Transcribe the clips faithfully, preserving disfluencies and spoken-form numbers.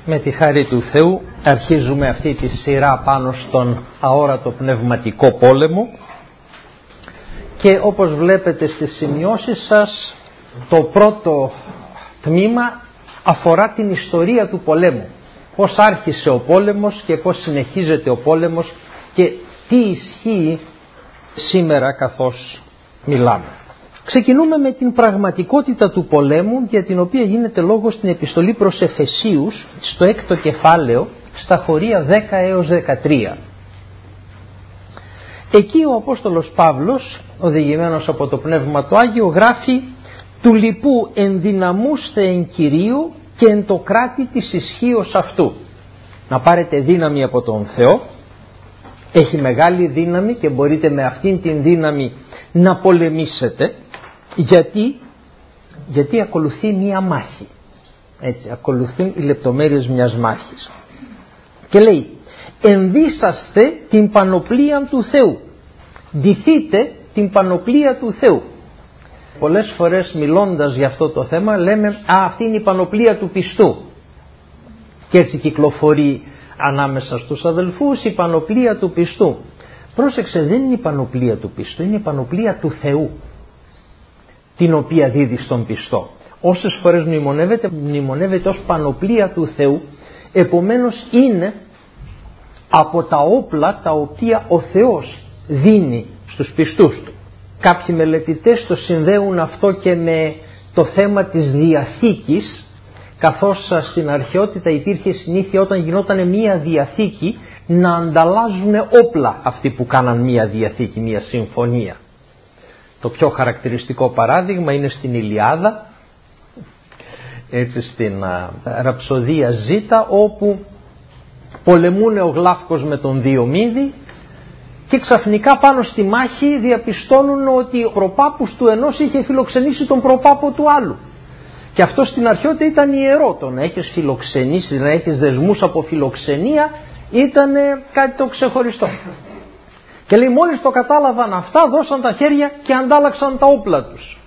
Με τη χάρη του Θεού αρχίζουμε αυτή τη σειρά πάνω στον αόρατο πνευματικό πόλεμο και όπως βλέπετε στις σημειώσεις σας το πρώτο τμήμα αφορά την ιστορία του πολέμου. Πώς άρχισε ο πόλεμος και πώς συνεχίζεται ο πόλεμος και τι ισχύει σήμερα καθώς μιλάμε. Ξεκινούμε με την πραγματικότητα του πολέμου για την οποία γίνεται λόγος στην επιστολή προς Εφεσίους στο έκτο κεφάλαιο στα χωρία δέκα έως δεκατρία. Εκεί ο Απόστολος Παύλος, οδηγημένος από το Πνεύμα το Άγιο, γράφει «Του λοιπού ενδυναμούστε εν Κυρίου και εν το κράτη της ισχύως αυτού». Να πάρετε δύναμη από τον Θεό, έχει μεγάλη δύναμη και μπορείτε με αυτήν την δύναμη να πολεμήσετε. Γιατί, γιατί ακολουθεί μία μάχη. Έτσι, ακολουθούν οι λεπτομέρειες μιας μάχης. Και λέει, ενδύσαστε την πανοπλία του Θεού. Ντυθείτε την πανοπλία του Θεού. Πολλές φορές μιλώντας για αυτό το θέμα λέμε, α, αυτή είναι η πανοπλία του πιστού. Και έτσι κυκλοφορεί ανάμεσα στους αδελφούς η πανοπλία του πιστού. Πρόσεξε, δεν είναι η πανοπλία του πιστού, είναι η πανοπλία του Θεού, την οποία δίδει στον πιστό. Όσες φορές μνημονεύεται, μνημονεύεται ως πανοπλία του Θεού, επομένως είναι από τα όπλα τα οποία ο Θεός δίνει στους πιστούς του. Κάποιοι μελετητές το συνδέουν αυτό και με το θέμα της διαθήκης, καθώς στην αρχαιότητα υπήρχε συνήθεια όταν γινόταν μία διαθήκη να ανταλλάζουν όπλα αυτοί που κάναν μία διαθήκη, μία συμφωνία. Το πιο χαρακτηριστικό παράδειγμα είναι στην Ηλιάδα, έτσι στην α, ραψοδία Ζήτα, όπου πολεμούν ο Γλάφκος με τον Διομήδη και ξαφνικά πάνω στη μάχη διαπιστώνουν ότι ο προπάπους του ενός είχε φιλοξενήσει τον προπάπο του άλλου. Και αυτό στην αρχαιότητα ήταν ιερό, το να έχεις φιλοξενήσει, να έχεις δεσμούς από φιλοξενία ήταν κάτι το ξεχωριστό. Και λέει, μόλις το κατάλαβαν αυτά, δώσαν τα χέρια και αντάλλαξαν τα όπλα τους.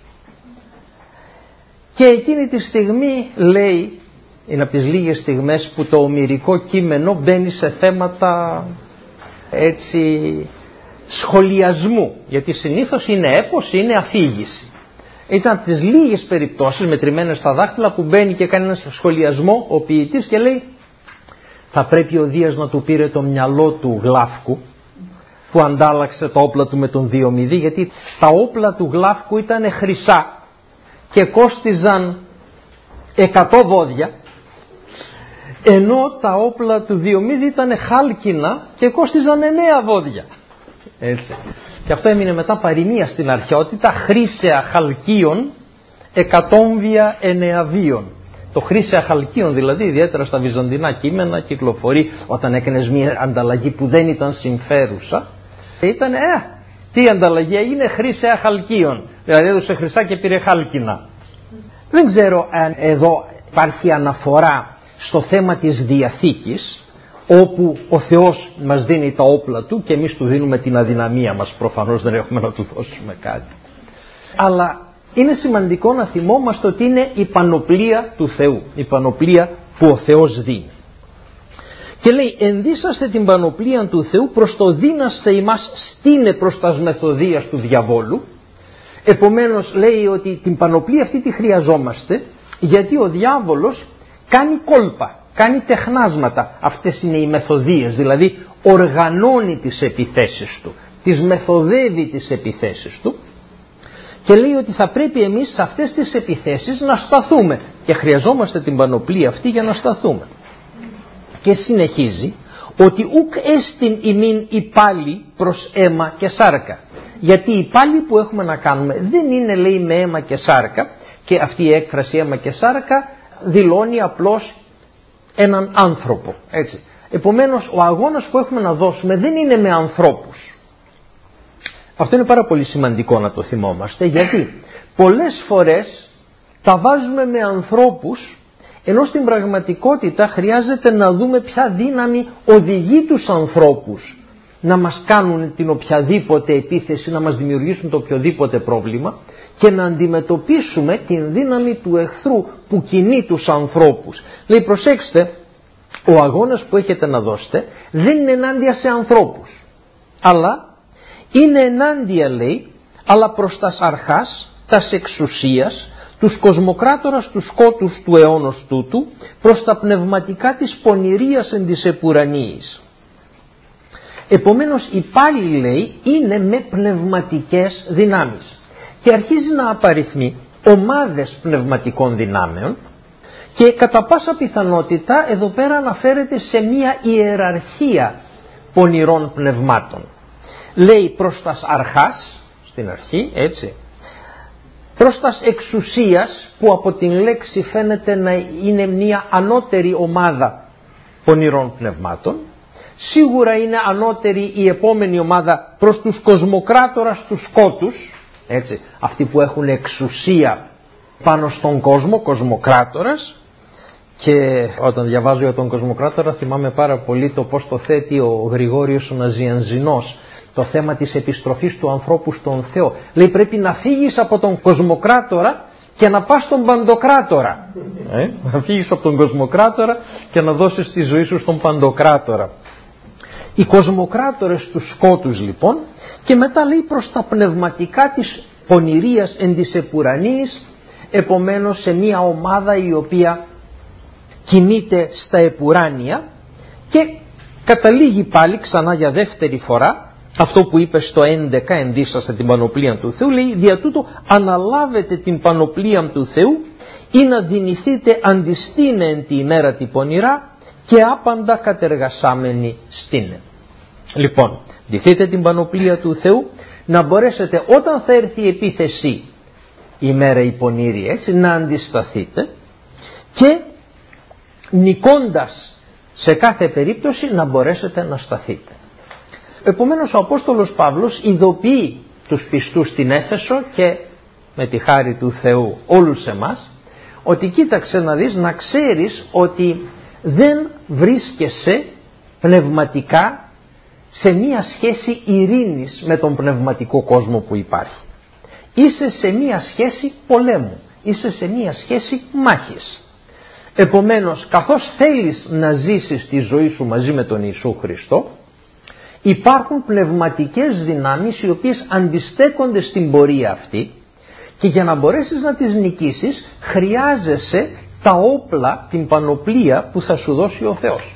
Και εκείνη τη στιγμή, λέει, είναι από τις λίγες στιγμές που το ομηρικό κείμενο μπαίνει σε θέματα έτσι σχολιασμού, γιατί συνήθως είναι έπος, είναι αφήγηση. Ήταν από τις λίγες περιπτώσεις μετρημένες στα δάχτυλα που μπαίνει και κάνει ένα σχολιασμό ο ποιητής και λέει, θα πρέπει ο Δίας να του πήρε το μυαλό του Γλάφκου που αντάλλαξε τα όπλα του με τον Διομηδή, γιατί τα όπλα του Γλάφκου ήταν χρυσά και κόστιζαν εκατό βόδια, ενώ τα όπλα του Διομήδη ήταν χάλκινα και κόστιζαν εννέα βόδια. Έτσι. Και αυτό έμεινε μετά παροιμία στην αρχαιότητα, χρήσεα χαλκίων εκατόμβια ενεαβίων. Το χρήσεα χαλκίων δηλαδή, ιδιαίτερα στα βυζαντινά κείμενα, κυκλοφορεί όταν έκανες μια ανταλλαγή που δεν ήταν συμφέρουσα. Ήταν, ε, τι ανταλλαγή έγινε, χρήσεα χαλκίων. Δηλαδή έδωσε χρυσά και πήρε χάλκινα. Δεν ξέρω αν εδώ υπάρχει αναφορά στο θέμα της διαθήκης, όπου ο Θεός μας δίνει τα όπλα του και εμείς του δίνουμε την αδυναμία μας. Προφανώς δεν έχουμε να του δώσουμε κάτι. Αλλά είναι σημαντικό να θυμόμαστε ότι είναι η πανοπλία του Θεού, η πανοπλία που ο Θεός δίνει. Και λέει, ενδύσαστε την πανοπλία του Θεού προς το δύναστε ημάς στήνε προς τας μεθοδίας του διαβόλου. Επομένως λέει ότι την πανοπλία αυτή τη χρειαζόμαστε, γιατί ο διάβολος κάνει κόλπα, κάνει τεχνάσματα. Αυτές είναι οι μεθοδίες, δηλαδή οργανώνει τις επιθέσεις του, τις μεθοδεύει τις επιθέσεις του. Και λέει ότι θα πρέπει εμείς σε αυτές τις επιθέσεις να σταθούμε και χρειαζόμαστε την πανοπλία αυτή για να σταθούμε. Και συνεχίζει ότι ουκ έστιν ημίν η πάλι προς αίμα και σάρκα. Γιατί η πάλι που έχουμε να κάνουμε δεν είναι, λέει, με αίμα και σάρκα, και αυτή η έκφραση αίμα και σάρκα δηλώνει απλώς έναν άνθρωπο. Έτσι. Επομένως ο αγώνας που έχουμε να δώσουμε δεν είναι με ανθρώπους. Αυτό είναι πάρα πολύ σημαντικό να το θυμόμαστε, γιατί πολλές φορές τα βάζουμε με ανθρώπους, ενώ στην πραγματικότητα χρειάζεται να δούμε ποια δύναμη οδηγεί τους ανθρώπους να μας κάνουν την οποιαδήποτε επίθεση, να μας δημιουργήσουν το οποιοδήποτε πρόβλημα, και να αντιμετωπίσουμε την δύναμη του εχθρού που κινεί τους ανθρώπους. Λέει, προσέξτε, ο αγώνας που έχετε να δώσετε δεν είναι ενάντια σε ανθρώπους, αλλά είναι ενάντια, λέει, αλλά προς τας αρχάς, τας εξουσίας, τους κοσμοκράτορας του σκότους του αιώνος τούτου, προς τα πνευματικά της πονηρίας εν της επουρανίης. Επομένως η πάλι, λέει, είναι με πνευματικές δυνάμεις και αρχίζει να απαριθμεί ομάδες πνευματικών δυνάμεων και κατά πάσα πιθανότητα εδώ πέρα αναφέρεται σε μία ιεραρχία πονηρών πνευμάτων. Λέει προς τας αρχάς, στην αρχή, έτσι, προς τας εξουσίας, που από την λέξη φαίνεται να είναι μία ανώτερη ομάδα πονηρών πνευμάτων. Σίγουρα είναι ανώτερη η επόμενη ομάδα προς τους κοσμοκράτορας του σκότους, έτσι, αυτοί που έχουν εξουσία πάνω στον κόσμο, κοσμοκράτορας. Και όταν διαβάζω για τον κοσμοκράτορα θυμάμαι πάρα πολύ το πώς το θέτει ο Γρηγόριος ο Ναζιανζινός, το θέμα της επιστροφής του ανθρώπου στον Θεό. Λέει πρέπει να φύγεις από τον κοσμοκράτορα και να πας στον παντοκράτορα. Ε, να φύγεις από τον κοσμοκράτορα και να δώσεις τη ζωή σου στον παντοκράτορα. Οι κοσμοκράτορες του σκότους λοιπόν, και μετά λέει προς τα πνευματικά της πονηρίας εν της επουρανίης, επομένως σε μια ομάδα η οποία κινείται στα επουράνια, και καταλήγει πάλι ξανά για δεύτερη φορά αυτό που είπε στο έντεκα, ενδύσαστε την πανοπλία του Θεού, λέει δια τούτο αναλάβετε την πανοπλία του Θεού ή να δυνηθείτε αντιστήνε εν τη ημέρα τη πονηρά και άπαντα κατεργασάμενοι στήνε. Λοιπόν, ντυθείτε την πανοπλία του Θεού να μπορέσετε όταν θα έρθει η επίθεση η μέρα η πονηρή, έτσι, να αντισταθείτε και νικώντας σε κάθε περίπτωση να μπορέσετε να σταθείτε. Επομένως ο Απόστολος Παύλος ειδοποιεί τους πιστούς στην Έφεσο και με τη χάρη του Θεού όλους εμάς ότι κοίταξε να δεις, να ξέρεις ότι δεν βρίσκεσαι πνευματικά σε μία σχέση ειρήνης με τον πνευματικό κόσμο που υπάρχει. Είσαι σε μία σχέση πολέμου, είσαι σε μία σχέση μάχης. Επομένως καθώς θέλεις να ζήσεις τη ζωή σου μαζί με τον Ιησού Χριστό, υπάρχουν πνευματικές δυνάμεις οι οποίες αντιστέκονται στην πορεία αυτή και για να μπορέσεις να τις νικήσεις χρειάζεσαι τα όπλα, την πανοπλία που θα σου δώσει ο Θεός.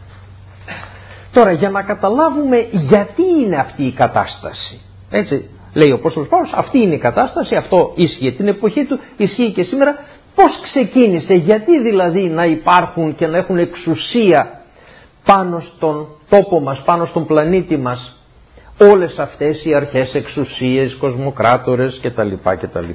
Τώρα για να καταλάβουμε γιατί είναι αυτή η κατάσταση, έτσι λέει ο Απόστολος Παύλος, αυτή είναι η κατάσταση, αυτό ίσχυε την εποχή του, ισχύει και σήμερα. Πώς ξεκίνησε, γιατί δηλαδή να υπάρχουν και να έχουν εξουσία πάνω στον τόπο μας, πάνω στον πλανήτη μας όλες αυτές οι αρχές, εξουσίες, κοσμοκράτορες κτλ. κτλ.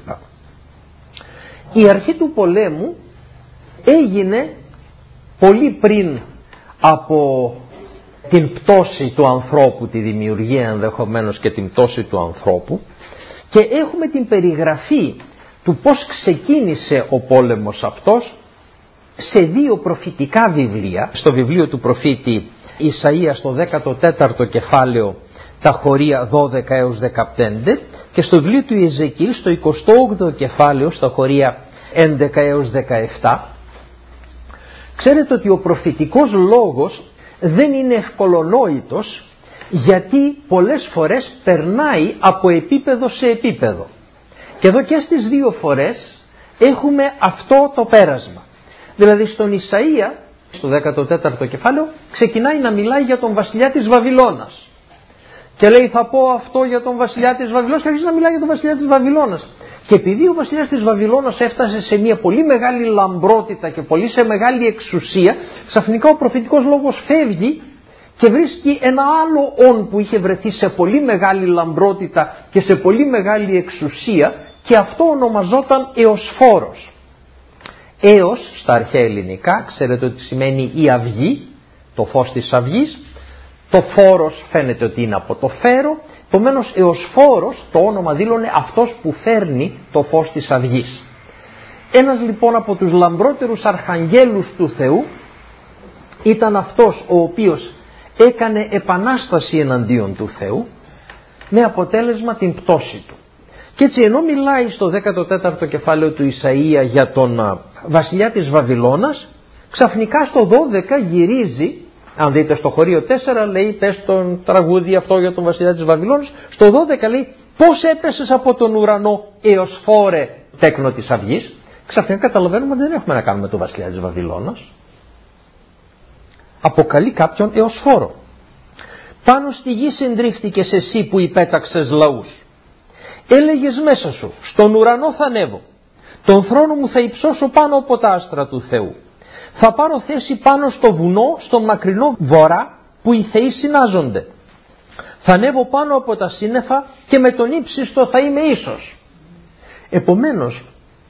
Η αρχή του πολέμου έγινε πολύ πριν από την πτώση του ανθρώπου, τη δημιουργία ενδεχομένως και την πτώση του ανθρώπου, και έχουμε την περιγραφή του πώς ξεκίνησε ο πόλεμος αυτός σε δύο προφητικά βιβλία. Στο βιβλίο του προφήτη Ισαΐα στο δέκατο τέταρτο κεφάλαιο τα χωρία δώδεκα έως δεκαπέντε και στο βιβλίο του Ιεζεκιήλ στο εικοστό όγδοο κεφάλαιο στα χωρία έντεκα έως δεκαεπτά. Ξέρετε ότι ο προφητικός λόγος δεν είναι ευκολονόητος, γιατί πολλές φορές περνάει από επίπεδο σε επίπεδο. Και εδώ και στις δύο φορές έχουμε αυτό το πέρασμα. Δηλαδή στον Ισαΐα, στο δέκατο τέταρτο κεφάλαιο, ξεκινάει να μιλάει για τον βασιλιά της Βαβυλώνας. Και λέει θα πω αυτό για τον βασιλιά της Βαβυλώνας και αρχίζει να μιλάει για τον βασιλιά της Βαβυλώνας. Και επειδή ο βασιλιάς της Βαβυλώνας έφτασε σε μια πολύ μεγάλη λαμπρότητα και πολύ σε μεγάλη εξουσία, ξαφνικά ο προφητικός λόγος φεύγει και βρίσκει ένα άλλο όν που είχε βρεθεί σε πολύ μεγάλη λαμπρότητα και σε πολύ μεγάλη εξουσία, και αυτό ονομαζόταν Εωσφόρος. Έος στα αρχαία ελληνικά ξέρετε ότι σημαίνει η αυγή, το φως της αυγής. Το φόρος φαίνεται ότι είναι από το φέρο. Επομένως Εωσφόρος το όνομα δήλωνε αυτός που φέρνει το φως της αυγής. Ένας λοιπόν από τους λαμπρότερους αρχαγγέλους του Θεού ήταν αυτός ο οποίος έκανε επανάσταση εναντίον του Θεού με αποτέλεσμα την πτώση του. Και έτσι ενώ μιλάει στο δέκατο τέταρτο κεφάλαιο του Ισαΐα για τον βασιλιά της Βαβυλώνας, Ξαφνικά στο δώδεκα γυρίζει, αν δείτε στο χωρίο τέσσερα λέει πες τον τραγούδι αυτό για τον βασιλιά της Βαβυλώνης, στο δώδεκα λέει πώς έπεσες από τον ουρανό Εωσφόρε τέκνο της αυγής. Ξαφνικά καταλαβαίνουμε ότι δεν έχουμε να κάνουμε τον βασιλιά της Βαβυλώνας. Αποκαλεί κάποιον Εωσφόρο. Πάνω στη γη συντρίφτηκες εσύ που υπέταξες λαούς. Έλεγες μέσα σου, στον ουρανό θα ανέβω. Τον θρόνο μου θα υψώσω πάνω από τα άστρα του Θεού. Θα πάρω θέση πάνω στο βουνό, στον μακρινό βορρά που οι θεοί συνάζονται. Θα ανέβω πάνω από τα σύννεφα και με τον ύψιστο θα είμαι ίσος. Επομένως,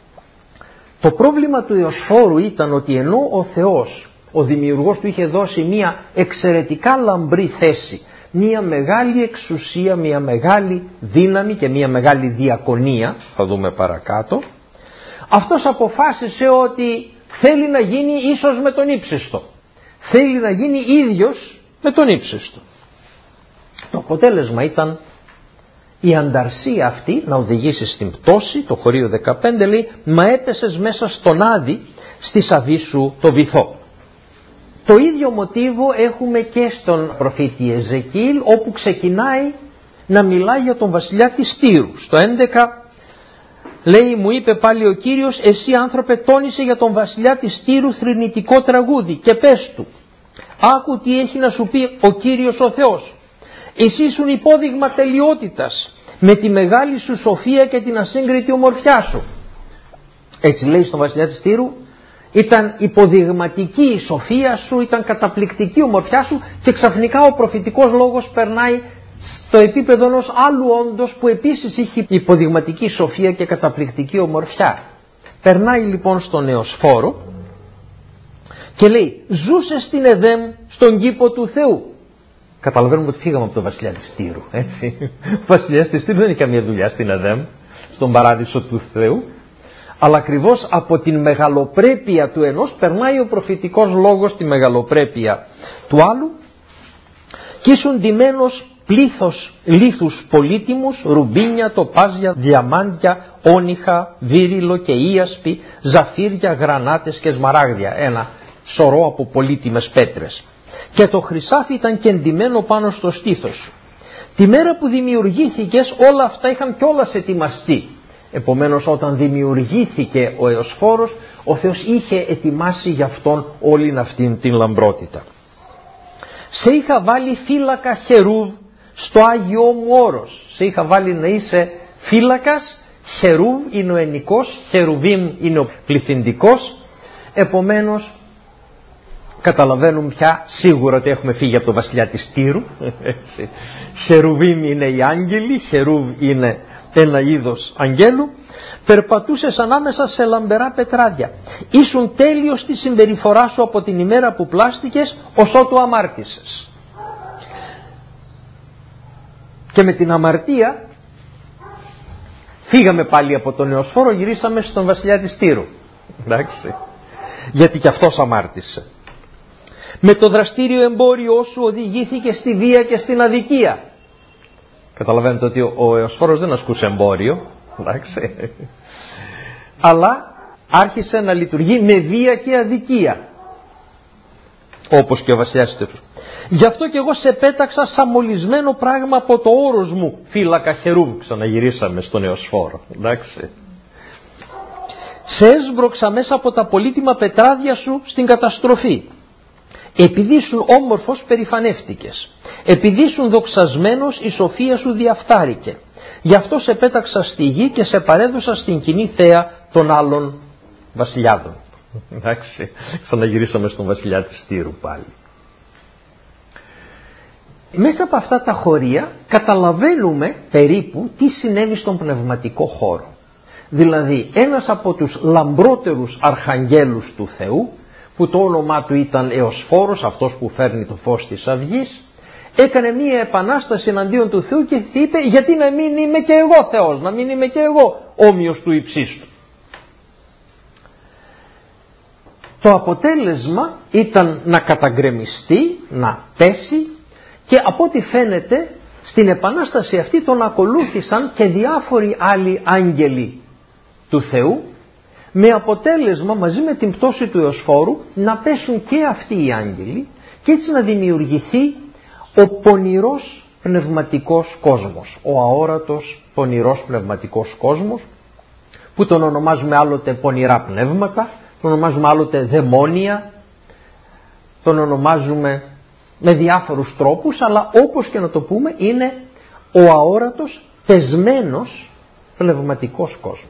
το πρόβλημα του Εωσφόρου ήταν ότι ενώ ο Θεός, ο δημιουργός του, είχε δώσει μια εξαιρετικά λαμπρή θέση, μια μεγάλη εξουσία, μια μεγάλη δύναμη και μια μεγάλη διακονία, θα δούμε παρακάτω, αυτός αποφάσισε ότι θέλει να γίνει ίσος με τον ύψιστο. Θέλει να γίνει ίδιος με τον ύψιστο. Το αποτέλεσμα ήταν η ανταρσία αυτή να οδηγήσει στην πτώση. Το χωρίο δεκαπέντε λέει «Μα έπεσες μέσα στον Άδη, στη σαβή σου το βυθό». Το ίδιο μοτίβο έχουμε και στον προφήτη Εζεκίλ, όπου ξεκινάει να μιλάει για τον βασιλιά της Τύρου. Στο έντεκα λέει «Μου είπε πάλι ο Κύριος, εσύ άνθρωπε τόνισε για τον βασιλιά της Τύρου θρηνητικό τραγούδι και πες του, άκου τι έχει να σου πει ο Κύριος ο Θεός. Εσύ ήσουν υπόδειγμα τελειότητας με τη μεγάλη σου σοφία και την ασύγκριτη ομορφιά σου». Έτσι λέει στον βασιλιά της Τύρου, ήταν υποδειγματική η σοφία σου, ήταν καταπληκτική η ομορφιά σου, και ξαφνικά ο προφητικός λόγος περνάει στο επίπεδο ενός άλλου όντος που επίσης είχε υποδειγματική σοφία και καταπληκτική ομορφιά. Περνάει λοιπόν στον Εωσφόρο και λέει «Ζούσε στην Εδέμ στον κήπο του Θεού». Καταλαβαίνουμε ότι φύγαμε από τον βασιλιά της Τύρου, έτσι. Ο βασιλιάς της Τύρου δεν είχε καμία δουλειά στην Εδέμ, στον παράδεισο του Θεού. Αλλά ακριβώς από την μεγαλοπρέπεια του ενός περνάει ο προφητικός λόγος στη μεγαλοπρέπεια του άλλου. «Κι ήσουν ντυμένος πλήθος λίθους πολύτιμους, ρουμπίνια, τοπάζια, διαμάντια, όνυχα, βύριλο και ίασπη, ζαφύρια, γρανάτες και σμαράγδια». Ένα σωρό από πολύτιμες πέτρες. «Και το χρυσάφι ήταν και ντυμένο πάνω στο στήθος σου. Τη μέρα που δημιουργήθηκες όλα αυτά είχαν κιόλας ετοιμαστεί». Επομένως όταν δημιουργήθηκε ο Εωσφόρος, ο Θεός είχε ετοιμάσει για αυτόν όλη αυτήν την λαμπρότητα. «Σε είχα βάλει φύλακα χερούβ στο Άγιό μου όρος». Σε είχα βάλει να είσαι φύλακας, χερούβ είναι ο ενικός, χερουβίμ είναι ο πληθυντικός. Επομένως καταλαβαίνουμε πια σίγουρα ότι έχουμε φύγει από τον βασιλιά της Τύρου. Χερουβίμ είναι οι άγγελοι, χερούβ είναι ένα είδος αγγέλου. «Περπατούσες ανάμεσα σε λαμπερά πετράδια. Ήσουν τέλειος στη συμπεριφορά σου από την ημέρα που πλάστηκες ως ότου αμάρτησες». Και με την αμαρτία φύγαμε πάλι από τον Εωσφόρο, γυρίσαμε στον βασιλιά της Τύρου. Εντάξει. Γιατί και αυτός αμάρτησε. «Με το δραστήριο εμπόριό σου οδηγήθηκε στη βία και στην αδικία». Καταλαβαίνετε ότι ο Εωσφόρος δεν ασκούσε εμπόριο, εντάξει, αλλά άρχισε να λειτουργεί με βία και αδικία, όπως και ο βασιλιάς της Τύρου. «Γι' αυτό και εγώ σε πέταξα σαν μολυσμένο πράγμα από το όρος μου, φύλακα χερούβ». Ξαναγυρίσαμε στον Εωσφόρο, εντάξει. «Σε έσβρωξα μέσα από τα πολύτιμα πετράδια σου στην καταστροφή. Επειδή ήσουν όμορφος περηφανεύτηκες. Επειδή ήσουν δοξασμένος η σοφία σου διαφτάρηκε. Γι' αυτό σε πέταξα στη γη και σε παρέδωσα στην κοινή θέα των άλλων βασιλιάδων». Εντάξει, ξαναγυρίσαμε στον βασιλιά της Τύρου πάλι. Μέσα από αυτά τα χωρία καταλαβαίνουμε περίπου τι συνέβη στον πνευματικό χώρο. Δηλαδή ένας από τους λαμπρότερους αρχαγγέλους του Θεού, που το όνομά του ήταν Εωσφόρος, αυτός που φέρνει το φως της αυγής, έκανε μία επανάσταση εναντίον του Θεού και είπε γιατί να μην είμαι και εγώ Θεός, να μην είμαι και εγώ όμοιος του υψίστου. Το αποτέλεσμα ήταν να καταγκρεμιστεί, να πέσει, και από ό,τι φαίνεται στην επανάσταση αυτή τον ακολούθησαν και διάφοροι άλλοι άγγελοι του Θεού, με αποτέλεσμα μαζί με την πτώση του Εωσφόρου να πέσουν και αυτοί οι άγγελοι και έτσι να δημιουργηθεί ο πονηρός πνευματικός κόσμος, ο αόρατος πονηρός πνευματικός κόσμος, που τον ονομάζουμε άλλοτε πονηρά πνεύματα, τον ονομάζουμε άλλοτε δαιμόνια, τον ονομάζουμε με διάφορους τρόπους, αλλά όπως και να το πούμε είναι ο αόρατος πεσμένος πνευματικός κόσμος.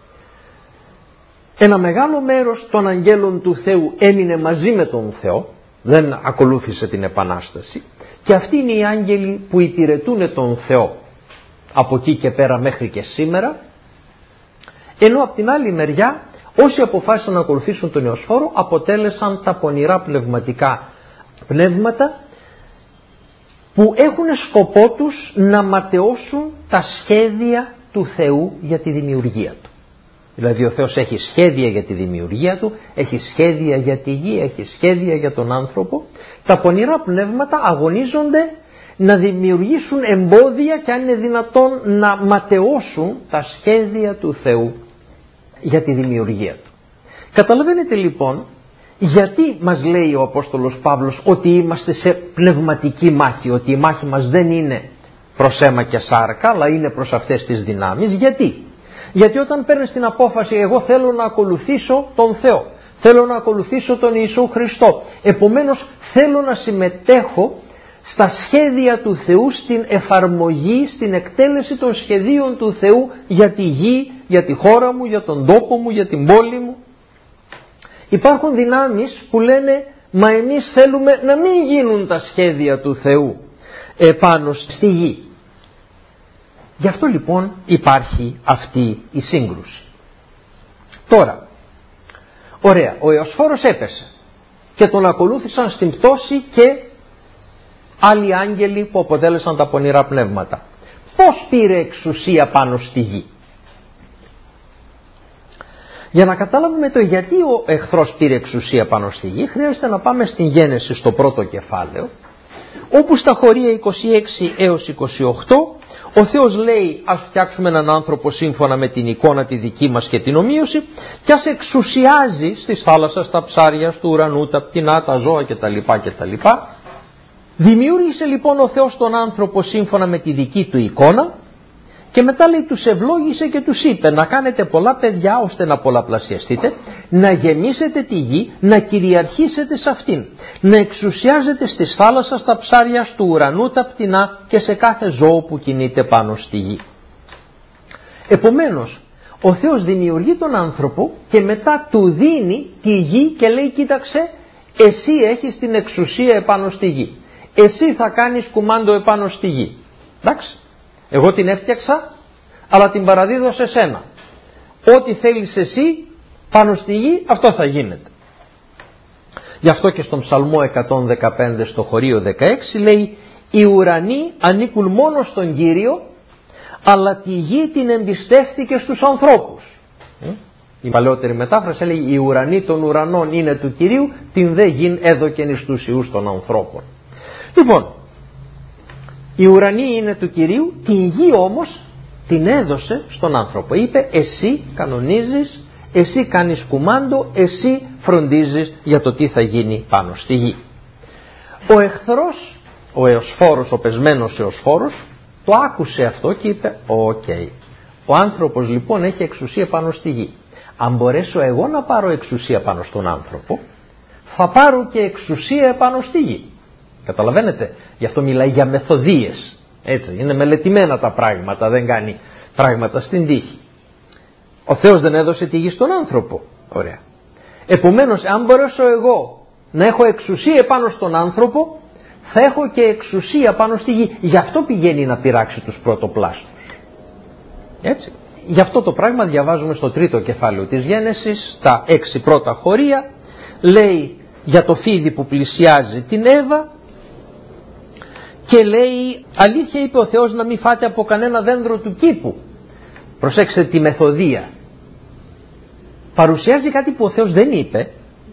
Ένα μεγάλο μέρος των αγγέλων του Θεού έμεινε μαζί με τον Θεό, δεν ακολούθησε την Επανάσταση, και αυτοί είναι οι άγγελοι που υπηρετούν τον Θεό από εκεί και πέρα μέχρι και σήμερα, ενώ από την άλλη μεριά όσοι αποφάσισαν να ακολουθήσουν τον Εωσφόρο αποτέλεσαν τα πονηρά πνευματικά πνεύματα που έχουν σκοπό τους να ματαιώσουν τα σχέδια του Θεού για τη δημιουργία του. Δηλαδή ο Θεός έχει σχέδια για τη δημιουργία του, έχει σχέδια για τη γη, έχει σχέδια για τον άνθρωπο. Τα πονηρά πνεύματα αγωνίζονται να δημιουργήσουν εμπόδια και αν είναι δυνατόν να ματαιώσουν τα σχέδια του Θεού για τη δημιουργία του. Καταλαβαίνετε λοιπόν γιατί μας λέει ο Απόστολος Παύλος ότι είμαστε σε πνευματική μάχη, ότι η μάχη μας δεν είναι προς αίμα και σάρκα, αλλά είναι προς αυτές τις δυνάμεις. Γιατί? Γιατί όταν παίρνεις την απόφαση, εγώ θέλω να ακολουθήσω τον Θεό, θέλω να ακολουθήσω τον Ιησού Χριστό, επομένως θέλω να συμμετέχω στα σχέδια του Θεού, στην εφαρμογή, στην εκτέλεση των σχεδίων του Θεού για τη γη, για τη χώρα μου, για τον τόπο μου, για την πόλη μου. Υπάρχουν δυνάμεις που λένε, μα εμείς θέλουμε να μην γίνουν τα σχέδια του Θεού επάνω στη γη. Γι' αυτό λοιπόν υπάρχει αυτή η σύγκρουση. Τώρα, ωραία, ο Εωσφόρος έπεσε και τον ακολούθησαν στην πτώση και άλλοι άγγελοι που αποτέλεσαν τα πονηρά πνεύματα. Πώς πήρε εξουσία πάνω στη γη? Για να καταλάβουμε το γιατί ο εχθρός πήρε εξουσία πάνω στη γη, χρειάζεται να πάμε στην Γένεση στο πρώτο κεφάλαιο, όπου στα χωρία είκοσι έξι έως είκοσι οκτώ ο Θεός λέει, ας φτιάξουμε έναν άνθρωπο σύμφωνα με την εικόνα τη δική μας και την ομοίωση και ας εξουσιάζει στις θάλασσες, στα ψάρια, του ουρανού, τα πτηνά, τα ζώα κτλ. κτλ. Δημιούργησε λοιπόν ο Θεός τον άνθρωπο σύμφωνα με τη δική του εικόνα και μετά λέει τους ευλόγησε και τους είπε να κάνετε πολλά παιδιά ώστε να πολλαπλασιαστείτε, να γεμίσετε τη γη, να κυριαρχήσετε σε αυτήν, να εξουσιάζετε στις θάλασσες, στα ψάρια, του ουρανού, τα πτηνά και σε κάθε ζώο που κινείται πάνω στη γη. Επομένως, ο Θεός δημιουργεί τον άνθρωπο και μετά του δίνει τη γη και λέει κοίταξε, εσύ έχεις την εξουσία επάνω στη γη. Εσύ θα κάνεις κουμάντο επάνω στη γη. Εντάξει. Εγώ την έφτιαξα, αλλά την παραδίδω σε σένα. Ό,τι θέλεις εσύ πάνω στη γη, αυτό θα γίνεται. Γι' αυτό και στον Ψαλμό εκατόν δεκαπέντε στο χωρίο δεκαέξι λέει «Οι ουρανοί ανήκουν μόνο στον Κύριο, αλλά τη γη την εμπιστεύτηκε στους ανθρώπους». Η παλαιότερη μετάφραση λέει «Οι ουρανοί των ουρανών είναι του Κυρίου, την δε γην έδωκεν εις τους ιούς των ανθρώπων». Λοιπόν, η ουρανή είναι του Κυρίου, την γη όμως την έδωσε στον άνθρωπο. Είπε εσύ κανονίζεις, εσύ κάνεις κουμάντο, εσύ φροντίζεις για το τι θα γίνει πάνω στη γη. Ο εχθρός, ο Εωσφόρος, ο πεσμένος Εωσφόρος, το άκουσε αυτό και είπε οκ. Okay. Ο άνθρωπος λοιπόν έχει εξουσία πάνω στη γη. Αν μπορέσω εγώ να πάρω εξουσία πάνω στον άνθρωπο, θα πάρω και εξουσία πάνω στη γη. Καταλαβαίνετε, γι' αυτό μιλάει για μεθοδίες. Έτσι, είναι μελετημένα τα πράγματα, δεν κάνει πράγματα στην τύχη. Ο Θεός δεν έδωσε τη γη στον άνθρωπο. Ωραία. Επομένως, αν μπορέσω εγώ να έχω εξουσία πάνω στον άνθρωπο, θα έχω και εξουσία πάνω στη γη. Γι' αυτό πηγαίνει να πειράξει τους πρωτοπλάστους. Έτσι. Γι' αυτό το πράγμα διαβάζουμε στο τρίτο κεφάλαιο της Γένεσης, στα έξι πρώτα χωρία, λέει για το φίδι που πλησιάζει την Εύα, και λέει αλήθεια είπε ο Θεός να μην φάτε από κανένα δέντρο του κήπου. Προσέξτε τη μεθοδία. Παρουσιάζει κάτι που ο Θεός δεν είπε,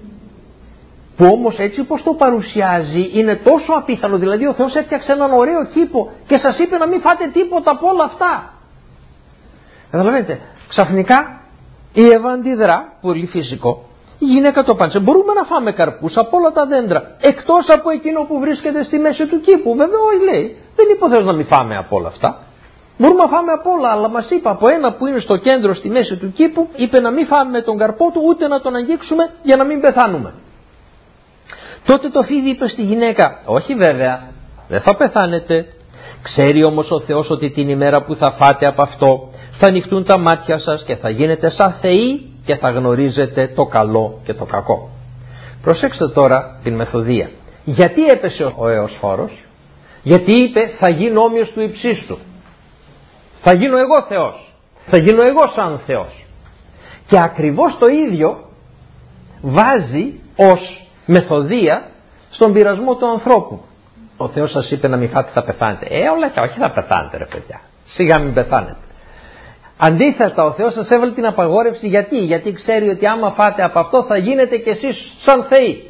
που όμως έτσι πως το παρουσιάζει είναι τόσο απίθανο. Δηλαδή ο Θεός έφτιαξε έναν ωραίο κήπο και σας είπε να μην φάτε τίποτα από όλα αυτά. Καταλαβαίνετε, ξαφνικά Η Εύα αντιδρά, πολύ φυσικό. Η γυναίκα το απάντησε, μπορούμε να φάμε καρπούς από όλα τα δέντρα, εκτός από εκείνο που βρίσκεται στη μέση του κήπου. Βέβαια, όχι, λέει, δεν είπε ο Θεός να μην φάμε από όλα αυτά. Μπορούμε να φάμε από όλα, αλλά μας είπε από ένα που είναι στο κέντρο, στη μέση του κήπου, είπε να μην φάμε τον καρπό του, ούτε να τον αγγίξουμε για να μην πεθάνουμε. Τότε το φίδι είπε στη γυναίκα, όχι βέβαια, δεν θα πεθάνετε. Ξέρει όμως ο Θεός ότι την ημέρα που θα φάτε από αυτό θα ανοιχτούν τα μάτια σας και θα γίνετε σαν θεοί και θα γνωρίζετε το καλό και το κακό. Προσέξτε τώρα την μεθοδεία. Γιατί έπεσε ο Εωσφόρος? Γιατί είπε θα γίνω όμοιος του υψίστου. Θα γίνω εγώ Θεός. Θα γίνω εγώ σαν Θεός. Και ακριβώς το ίδιο βάζει ως μεθοδεία στον πειρασμό του ανθρώπου. Ο Θεός σας είπε να μην φάτε, θα πεθάνετε. Ε, όλα και όχι θα πεθάνετε ρε παιδιά. Σιγά μην πεθάνετε. Αντίθετα, ο Θεός σας έβαλε την απαγόρευση γιατί. Γιατί ξέρει ότι άμα φάτε από αυτό θα γίνετε κι εσείς σαν θεοί.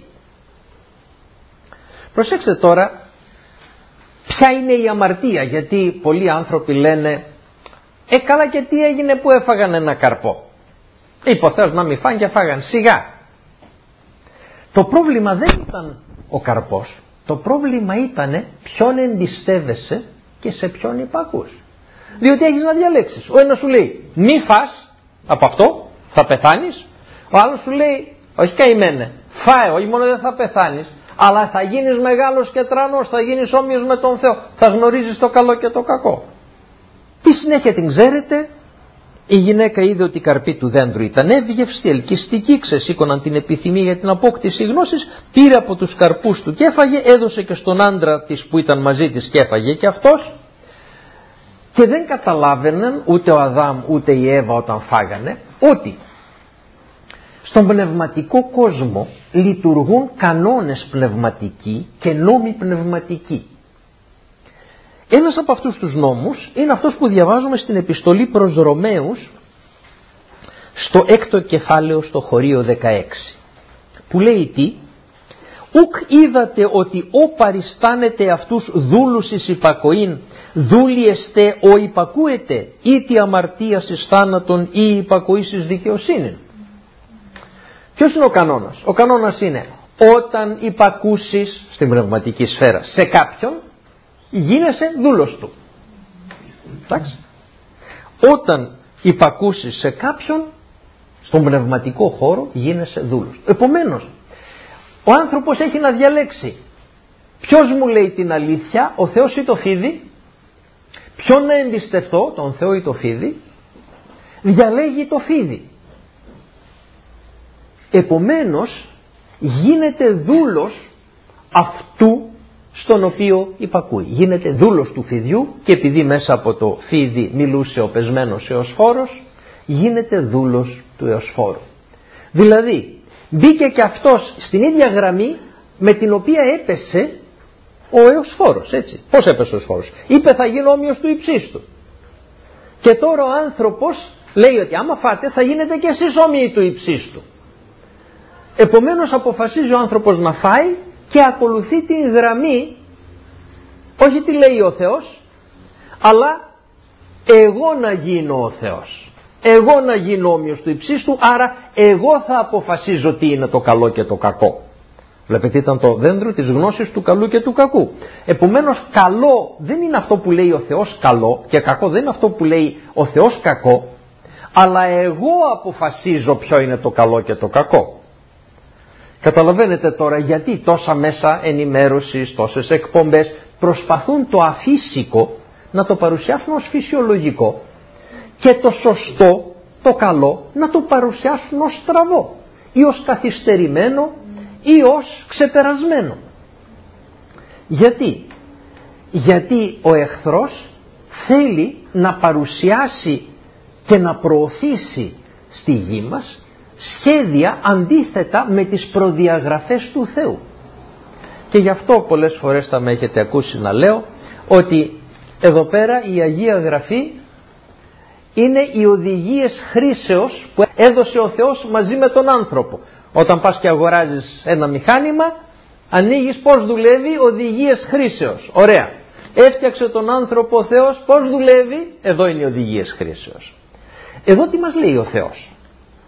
Προσέξτε τώρα ποια είναι η αμαρτία. Γιατί πολλοί άνθρωποι λένε ε καλά και τι έγινε που έφαγαν ένα καρπό. Είπε ο Θεός να μην φάνε και φάγαν. Σιγά. Το πρόβλημα δεν ήταν ο καρπός. Το πρόβλημα ήταν ποιον εμπιστεύεσαι και σε ποιον υπακούς. Διότι έχεις να διαλέξεις. Ο ένας σου λέει μη φας από αυτό, θα πεθάνεις. Ο άλλος σου λέει όχι καημένε, φάε, όχι μόνο δεν θα πεθάνεις, αλλά θα γίνεις μεγάλος και τρανός, θα γίνεις όμοιος με τον Θεό, θα γνωρίζεις το καλό και το κακό. Τη συνέχεια την ξέρετε. Η γυναίκα είδε ότι η καρπή του δέντρου ήταν εύγευστη, ελκυστική, ξεσήκωναν την επιθυμία για την απόκτηση γνώσης, πήρε από τους καρπούς του και έφαγε, έδωσε και στον άντρα της που ήταν μαζί της και έφαγε και αυτός. Και δεν καταλάβαιναν ούτε ο Αδάμ ούτε η Εύα όταν φάγανε ότι στον πνευματικό κόσμο λειτουργούν κανόνες πνευματικοί και νόμοι πνευματικοί. Ένας από αυτούς τους νόμους είναι αυτός που διαβάζουμε στην επιστολή προς Ρωμαίους στο έκτο κεφάλαιο στο χωρίο δεκαέξι, που λέει τι: «Ουκ είδατε ότι ο παριστάνετε αυτούς δούλους εις υπακοήν, δούλοι εστέ ο υπακούετε, ή τη αμαρτίας εις θάνατον ή υπακοής εις δικαιοσύνην». Ποιος είναι ο κανόνας? Ο κανόνας είναι όταν υπακούσεις στην πνευματική σφαίρα σε κάποιον, γίνεσαι δούλος του. Εντάξει. Όταν υπακούσεις σε κάποιον στον πνευματικό χώρο, γίνεσαι δούλος. Επομένως, ο άνθρωπος έχει να διαλέξει ποιος μου λέει την αλήθεια, ο Θεός ή το φίδι, ποιον να εμπιστευτώ, τον Θεό ή το φίδι. Διαλέγει το φίδι. Επομένως γίνεται δούλος αυτού στον οποίο υπακούει. Γίνεται δούλος του φιδιού και επειδή μέσα από το φίδι μιλούσε ο πεσμένος Εωσφόρος, γίνεται δούλος του Εωσφόρου. Δηλαδή μπήκε και αυτός στην ίδια γραμμή με την οποία έπεσε ο Εωσφόρος, έτσι. Πώς έπεσε ο Εωσφόρος? Είπε θα γίνω όμοιος του υψίστου. Και τώρα ο άνθρωπος λέει ότι άμα φάτε θα γίνετε και εσείς όμοιοι του υψίστου. Επομένως αποφασίζει ο άνθρωπος να φάει και ακολουθεί την γραμμή, όχι τι λέει ο Θεός, αλλά εγώ να γίνω ο Θεός. Εγώ να γίνω όμοιος του υψίστου, άρα εγώ θα αποφασίζω τι είναι το καλό και το κακό. Βλέπετε, ήταν το δέντρο της γνώσης του καλού και του κακού. Επομένως καλό δεν είναι αυτό που λέει ο Θεός καλό και κακό δεν είναι αυτό που λέει ο Θεός κακό, αλλά εγώ αποφασίζω ποιο είναι το καλό και το κακό. Καταλαβαίνετε τώρα γιατί τόσα μέσα ενημέρωσης, τόσες εκπομπές προσπαθούν το αφύσικο να το παρουσιάσουν ως φυσιολογικό και το σωστό, το καλό να το παρουσιάσουν ως στραβό ή ως καθυστερημένο ή ως ξεπερασμένο. Γιατί? Γιατί ο εχθρός θέλει να παρουσιάσει και να προωθήσει στη γη μας σχέδια αντίθετα με τις προδιαγραφές του Θεού. Και γι' αυτό πολλές φορές θα με έχετε ακούσει να λέω ότι εδώ πέρα η Αγία Γραφή είναι οι οδηγίες χρήσεως που έδωσε ο Θεός μαζί με τον άνθρωπο. Όταν πας και αγοράζεις ένα μηχάνημα, ανοίγεις πώς δουλεύει, οδηγίες χρήσεως. Ωραία. Έφτιαξε τον άνθρωπο ο Θεός, πώς δουλεύει, εδώ είναι οι οδηγίες χρήσεως. Εδώ τι μας λέει ο Θεός?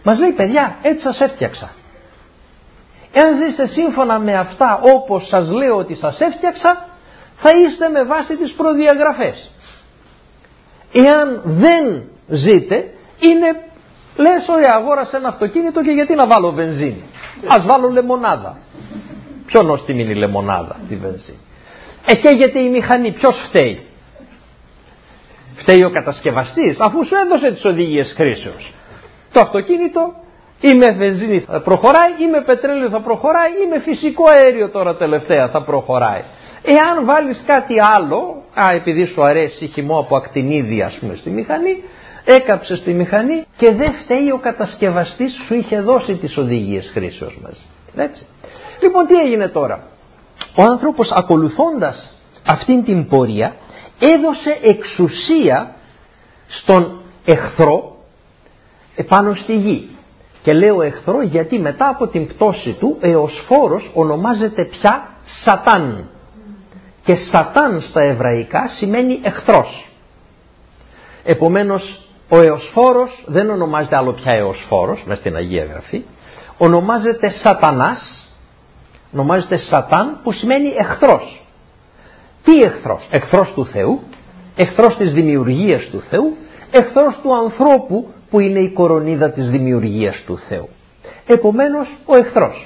Μας λέει, παιδιά, έτσι σας έφτιαξα. Εάν ζήσετε σύμφωνα με αυτά όπως σας λέω ότι σας έφτιαξα, θα είστε με βάση τις προδιαγραφές. Εάν δεν ζείτε, είναι, λες, ωραία, αγόρασα ένα αυτοκίνητο και γιατί να βάλω βενζίνη. Ας βάλω λεμονάδα. Πιο νόστιμη είναι η λεμονάδα, τη βενζίνη. Ε, καίγεται η μηχανή, ποιος φταίει? Φταίει ο κατασκευαστής, αφού σου έδωσε τις οδηγίες χρήσεως. Το αυτοκίνητο ή με βενζίνη θα προχωράει, ή με πετρέλαιο θα προχωράει, ή με φυσικό αέριο τώρα τελευταία θα προχωράει. Εάν βάλεις κάτι άλλο, α, επειδή σου αρέσει χυμό από ακτινίδι, ας πούμε, στη μηχανή, έκαψες τη μηχανή και δεν φταίει ο κατασκευαστής, σου είχε δώσει τις οδηγίες χρήσεως μας. Έτσι. Λοιπόν, τι έγινε τώρα? Ο άνθρωπος, ακολουθώντας αυτήν την πορεία, έδωσε εξουσία στον εχθρό επάνω στη γη. Και λέω εχθρό γιατί μετά από την πτώση του, Εωσφόρος ονομάζεται πια Σατάν. Και Σατάν στα εβραϊκά σημαίνει εχθρός. Επομένως ο Εωσφόρος δεν ονομάζεται άλλο πια Εωσφόρος μες στην Αγία Γραφή, ονομάζεται Σατανάς, ονομάζεται Σατάν, που σημαίνει εχθρός. Τι εχθρός? Εχθρός του Θεού, εχθρός της δημιουργίας του Θεού, εχθρός του ανθρώπου που είναι η κορονίδα της δημιουργίας του Θεού. Επομένως ο εχθρός.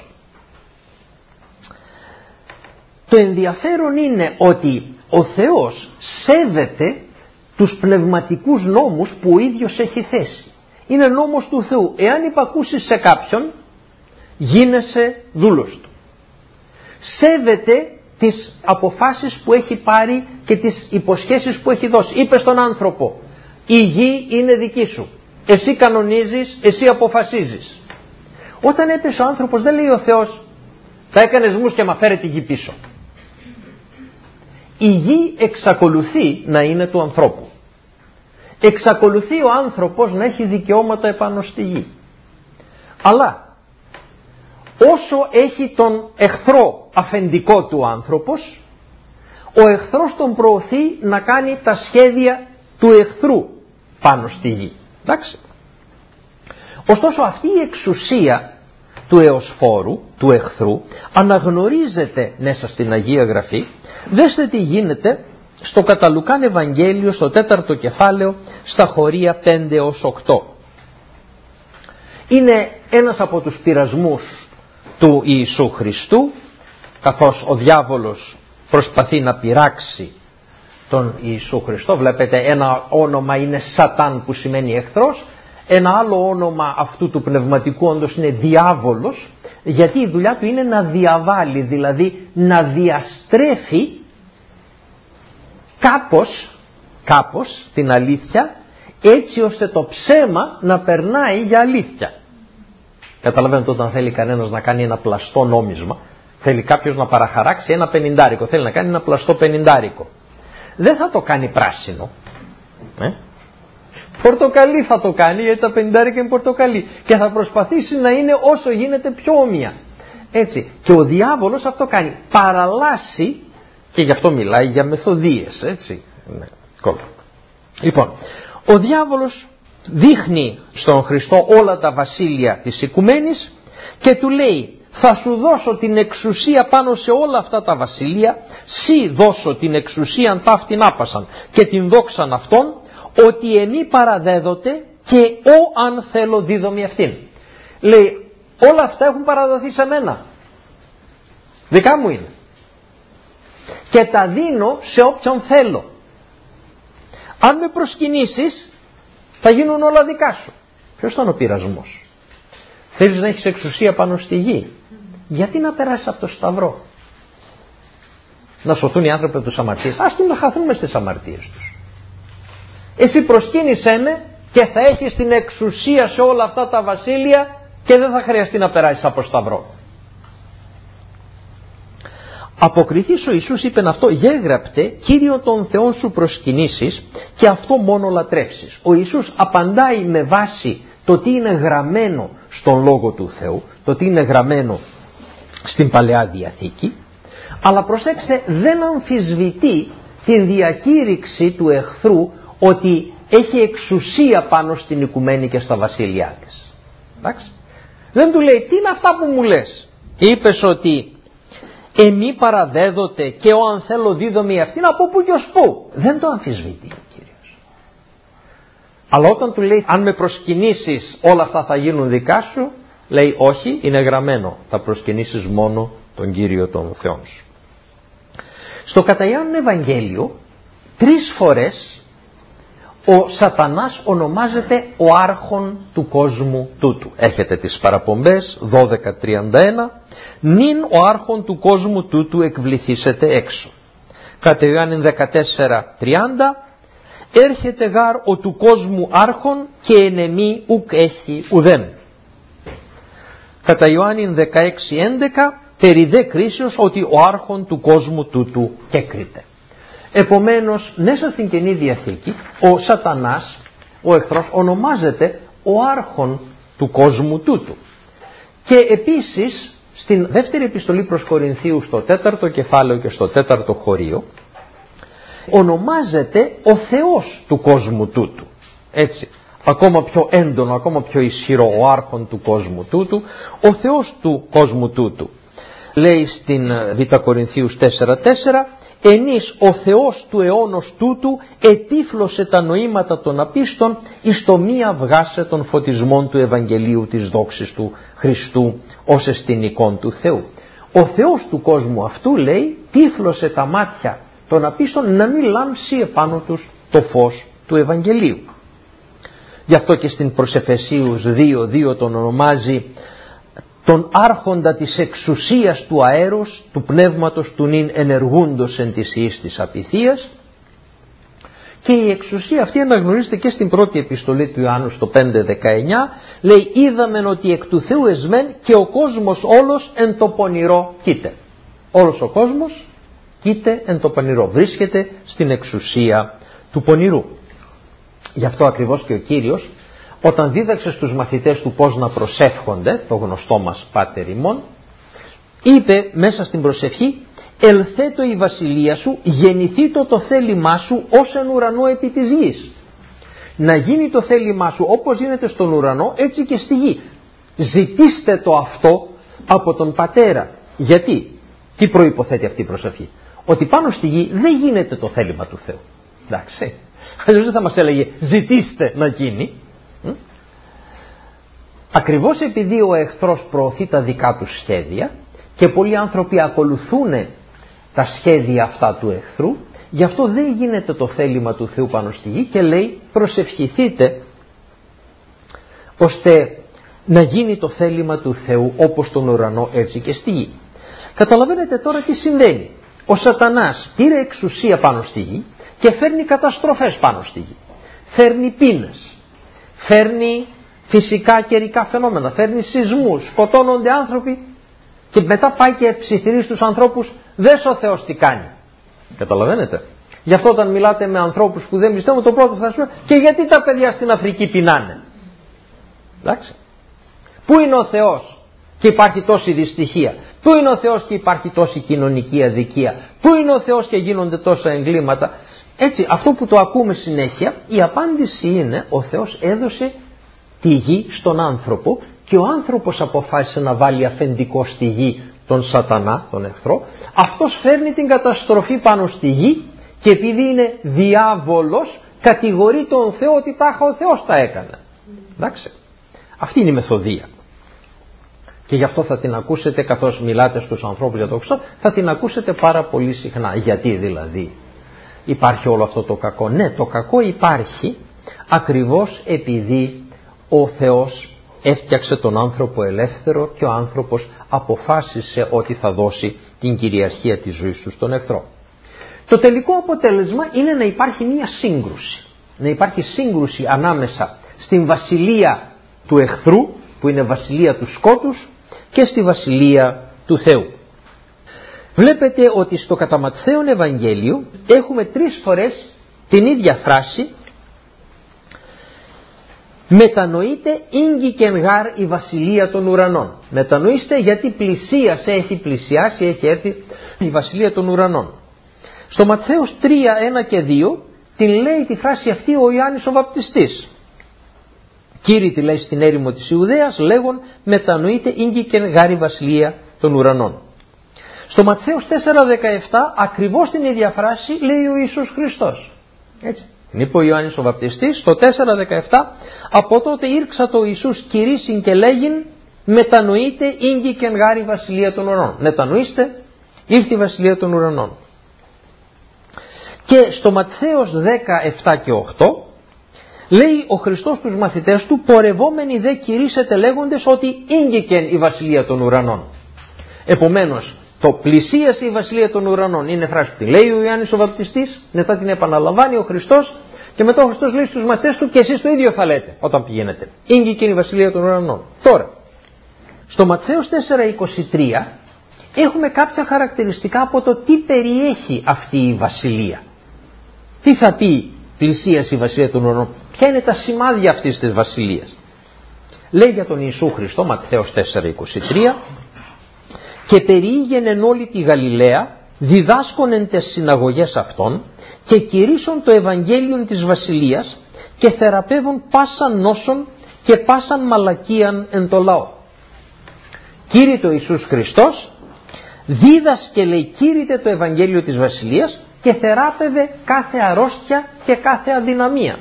Το ενδιαφέρον είναι ότι ο Θεός σέβεται τους πνευματικούς νόμους που ο ίδιος έχει θέσει. Είναι νόμος του Θεού. Εάν υπακούσεις σε κάποιον, γίνεσαι δούλος του. Σέβεται τις αποφάσεις που έχει πάρει και τις υποσχέσεις που έχει δώσει. Είπε στον άνθρωπο, η γη είναι δική σου. Εσύ κανονίζεις, εσύ αποφασίζεις. Όταν έπεσε ο άνθρωπος, δεν λέει ο Θεός, θα έκανες μούς και μα φέρε τη γη πίσω. Η γη εξακολουθεί να είναι του ανθρώπου. Εξακολουθεί ο άνθρωπος να έχει δικαιώματα επάνω στη γη. Αλλά όσο έχει τον εχθρό αφεντικό του άνθρωπος, ο εχθρός τον προωθεί να κάνει τα σχέδια του εχθρού πάνω στη γη. Εντάξει. Ωστόσο αυτή η εξουσία του Εωσφόρου, του εχθρού, αναγνωρίζεται μέσα στην Αγία Γραφή. Δέστε τι γίνεται στο κατά Λουκάν Ευαγγέλιο, στο τέταρτο κεφάλαιο, στα χωρία πέντε έως οκτώ. Είναι ένας από τους πειρασμούς του Ιησού Χριστού, καθώς ο διάβολος προσπαθεί να πειράξει τον Ιησού Χριστό. Βλέπετε, ένα όνομα είναι Σατάν που σημαίνει εχθρός, ένα άλλο όνομα αυτού του πνευματικού όντως είναι διάβολος, γιατί η δουλειά του είναι να διαβάλει, δηλαδή να διαστρέφει κάπως, κάπως την αλήθεια, έτσι ώστε το ψέμα να περνάει για αλήθεια. Καταλαβαίνετε, όταν θέλει κανένας να κάνει ένα πλαστό νόμισμα, θέλει κάποιος να παραχαράξει ένα πενηντάρικο, θέλει να κάνει ένα πλαστό πενηντάρικο, δεν θα το κάνει πράσινο, ε? πορτοκαλί θα το κάνει, γιατί τα πενηντάρικα είναι πορτοκαλί, και θα προσπαθήσει να είναι όσο γίνεται πιο όμοια. Έτσι. Και ο διάβολος αυτό κάνει, παραλάσει, και γι' αυτό μιλάει για μεθοδίες, έτσι. Ναι. Λοιπόν, ο διάβολος δείχνει στον Χριστό όλα τα βασίλεια της οικουμένης και του λέει, θα σου δώσω την εξουσία πάνω σε όλα αυτά τα βασίλεια, σύ δώσω την εξουσία ταύτην άπασαν και την δόξαν αυτών, ότι εμεί παραδέδοτε και ο αν θέλω δίδομη αυτήν. Λέει, όλα αυτά έχουν παραδοθεί σε μένα. Δικά μου είναι. Και τα δίνω σε όποιον θέλω. Αν με προσκυνήσεις, θα γίνουν όλα δικά σου. Ποιος ήταν ο πειρασμός? Θέλεις να έχεις εξουσία πάνω στη γη. Γιατί να περάσεις από το σταυρό? Να σωθούν οι άνθρωποι από τους αμαρτίες. Ας τους να χαθούν μες στις αμαρτίες τους. Εσύ προσκύνησέ με και θα έχεις την εξουσία σε όλα αυτά τα βασίλεια και δεν θα χρειαστεί να περάσεις από σταυρό. Αποκριθείς ο Ιησούς είπεν αυτό, γέγραπτε Κύριο των Θεών σου προσκυνήσεις και αυτό μόνο λατρεύσεις. Ο Ιησούς απαντάει με βάση το τι είναι γραμμένο στον Λόγο του Θεού, το τι είναι γραμμένο στην Παλαιά Διαθήκη, αλλά προσέξτε, δεν αμφισβητεί την διακήρυξη του εχθρού ότι έχει εξουσία πάνω στην οικουμένη και στα βασίλειά της. Εντάξει. Δεν του λέει, τι είναι αυτά που μου λες. Είπες ότι εμεί παραδέδοτε και ο αν θέλω δίδομη αυτήν από πού και ως πού. Δεν το αμφισβητεί ο Κύριος. Αλλά όταν του λέει, αν με προσκυνήσεις όλα αυτά θα γίνουν δικά σου, λέει όχι, είναι γραμμένο, θα προσκυνήσεις μόνο τον Κύριο των Θεών σου. Στο κατά Ιωάννου Ευαγγέλιο τρεις φορές ο Σατανάς ονομάζεται ο άρχον του κόσμου τούτου. Έχετε τις παραπομπές δώδεκα τριάντα ένα, νυν ο άρχον του κόσμου τούτου εκβληθήσετε έξω. Κατά Ιωάννη δεκατέσσερα τριάντα, έρχεται γάρ ο του κόσμου άρχον και εν εμή ουκ έχει ουδέν. Κατά Ιωάννη δεκαέξι έντεκα, περί δε κρίσεως ότι ο άρχον του κόσμου τούτου κέκριται. Επομένως, μέσα στην Καινή Διαθήκη, ο Σατανάς, ο εχθρός, ονομάζεται ο άρχον του κόσμου τούτου. Και επίσης, στην δεύτερη επιστολή προς Κορινθίους, στο τέταρτο κεφάλαιο και στο τέταρτο χωρίο, ονομάζεται ο Θεός του κόσμου τούτου. Έτσι, ακόμα πιο έντονο, ακόμα πιο ισχυρό, ο άρχον του κόσμου τούτου, ο Θεός του κόσμου τούτου. Λέει στην Β' Κορινθίους τέσσερα τέσσερα, ενής ο Θεός του αιώνος τούτου ετύφλωσε τα νοήματα των απίστων εις το μία βγάσε των φωτισμών του Ευαγγελίου της δόξης του Χριστού ως εστιν εικόν του Θεού. Ο Θεός του κόσμου αυτού, λέει, τύφλωσε τα μάτια των απίστων να μην λάμψει επάνω τους το φως του Ευαγγελίου. Γι' αυτό και στην προς Εφεσίους δύο δύο τον ονομάζει τον άρχοντα της εξουσίας του αέρος, του πνεύματος του νυν ενεργούντος εν της ιής της απειθίας. Και η εξουσία αυτή αναγνωρίζεται και στην πρώτη επιστολή του Ιωάννου στο πέντε δεκαεννιά, λέει είδαμεν ότι εκ του Θεού εσμέν και ο κόσμος όλος εν το πονηρό κοίται. Όλος ο κόσμος κοίται εν το πονηρό, βρίσκεται στην εξουσία του πονηρού. Γι' αυτό ακριβώς και ο Κύριος, όταν δίδαξε στους μαθητές του πώς να προσεύχονται, το γνωστό μας Πάτερ ημών, είπε μέσα στην προσευχή «Ελθέτω η βασιλεία σου, γεννηθήτω το θέλημά σου ως εν ουρανό επί της γης». Να γίνει το θέλημά σου όπως γίνεται στον ουρανό, έτσι και στη γη. Ζητήστε το αυτό από τον Πατέρα. Γιατί, τι προϋποθέτει αυτή η προσευχή? Ότι πάνω στη γη δεν γίνεται το θέλημα του Θεού. Εντάξει. Αλλιώς δεν θα μας έλεγε ζητήστε να γίνει. Ακριβώς επειδή ο εχθρός προωθεί τα δικά του σχέδια και πολλοί άνθρωποι ακολουθούν τα σχέδια αυτά του εχθρού, γι' αυτό δεν γίνεται το θέλημα του Θεού πάνω στη γη και λέει προσευχηθείτε ώστε να γίνει το θέλημα του Θεού όπως στον ουρανό έτσι και στη γη. Καταλαβαίνετε τώρα τι συμβαίνει. Ο Σατανάς πήρε εξουσία πάνω στη γη και φέρνει καταστροφές πάνω στη γη. Φέρνει πείνες, φέρνει φυσικά καιρικά φαινόμενα, φέρνει σεισμούς, σκοτώνονται άνθρωποι και μετά πάει και ψιθυρίζει στους ανθρώπους, δες ο Θεός τι κάνει. Καταλαβαίνετε. Γι' αυτό όταν μιλάτε με ανθρώπους που δεν πιστεύουν, το πρώτο που θα σου πει, και γιατί τα παιδιά στην Αφρική πεινάνε. Εντάξει. Πού είναι ο Θεός και υπάρχει τόση δυστυχία? Πού είναι ο Θεός και υπάρχει τόση κοινωνική αδικία? Πού είναι ο Θεός και γίνονται τόσα εγκλήματα? Έτσι, αυτό που το ακούμε συνέχεια, η απάντηση είναι ο Θεός έδωσε τη γη στον άνθρωπο και ο άνθρωπος αποφάσισε να βάλει αφεντικό στη γη τον Σατανά, τον εχθρό. Αυτός φέρνει την καταστροφή πάνω στη γη και επειδή είναι διάβολος κατηγορεί τον Θεό ότι τάχα ο Θεός τα έκανε. Εντάξει. Αυτή είναι η μεθοδεία. Και γι' αυτό θα την ακούσετε καθώς μιλάτε στους ανθρώπους για το Χριστό, θα την ακούσετε πάρα πολύ συχνά. Γιατί δηλαδή υπάρχει όλο αυτό το κακό? Ναι, το κακό υπάρχει ακριβώς επειδή ο Θεός έφτιαξε τον άνθρωπο ελεύθερο και ο άνθρωπος αποφάσισε ότι θα δώσει την κυριαρχία της ζωής του στον εχθρό. Το τελικό αποτέλεσμα είναι να υπάρχει μία σύγκρουση. Να υπάρχει σύγκρουση ανάμεσα στην βασιλεία του εχθρού, που είναι βασιλεία του σκότους, και στη βασιλεία του Θεού. Βλέπετε ότι στο κατά Ματθαίον Ευαγγέλιο έχουμε τρεις φορές την ίδια φράση «Μετανοείτε ήγγικεν γάρ η βασιλεία των ουρανών». Μετανοήστε γιατί πλησίασε, έχει πλησιάσει, έχει έρθει η βασιλεία των ουρανών. Στο Ματθαίος τρία ένα και δύο την λέει τη φράση αυτή ο Ιωάννης ο Βαπτιστής. Κήρυτη λέει στην έρημο της Ιουδαίας λέγον μετανοείται ίγκυκεν γάρη βασιλεία των ουρανών. Στο Ματθαίος τέσσερα δεκαεπτά ακριβώς την ίδια φράση λέει ο Ιησούς Χριστός. Έτσι. Την είπε ο Ιωάννης ο Βαπτιστής στο τέσσερα δεκαεπτά, από τότε ήρξα το Ιησούς κηρύσιν και λέγειν μετανοείται ίγκυκεν γάρη βασιλεία των ουρανών. Μετανοήστε, ήρθε η βασιλεία των ουρανών. Και στο Ματθαίος δέκα επτά και οκτώ λέει ο Χριστός τους μαθητές του πορευόμενοι δε κηρύσσετε λέγοντες ότι ίγκυκεν η βασιλεία των ουρανών. Επομένως το πλησίασε η βασιλεία των ουρανών είναι φράση που τη λέει ο Ιωάννης ο Βαπτιστής, μετά την επαναλαμβάνει ο Χριστός και μετά ο Χριστός λέει στους μαθητές του και εσείς το ίδιο θα λέτε όταν πηγαίνετε. Ίγκυκεν η βασιλεία των ουρανών. Τώρα, στο Ματθαίος τέσσερα είκοσι τρία έχουμε κάποια χαρακτηριστικά από το τι περιέχει αυτή η βασιλεία. Τι θα πει πλησίασε η βασιλεία των ουρανών, ποια είναι τα σημάδια αυτής της βασιλείας. Λέει για τον Ιησού Χριστό, Ματθαίος τέσσερα είκοσι τρία, και περιήγαινεν όλη τη Γαλιλαία, διδάσκονεν τες συναγωγές αυτών και κηρύσσον το Ευαγγέλιον της βασιλείας και θεραπεύουν πάσαν νόσον και πάσαν μαλακίαν εν το λαό. Κήρυτε ο Ιησούς Χριστός, δίδασκε λέει κήρυτε το Ευαγγέλιο της βασιλείας και θεράπευε κάθε αρρώστια και κάθε αδυναμία.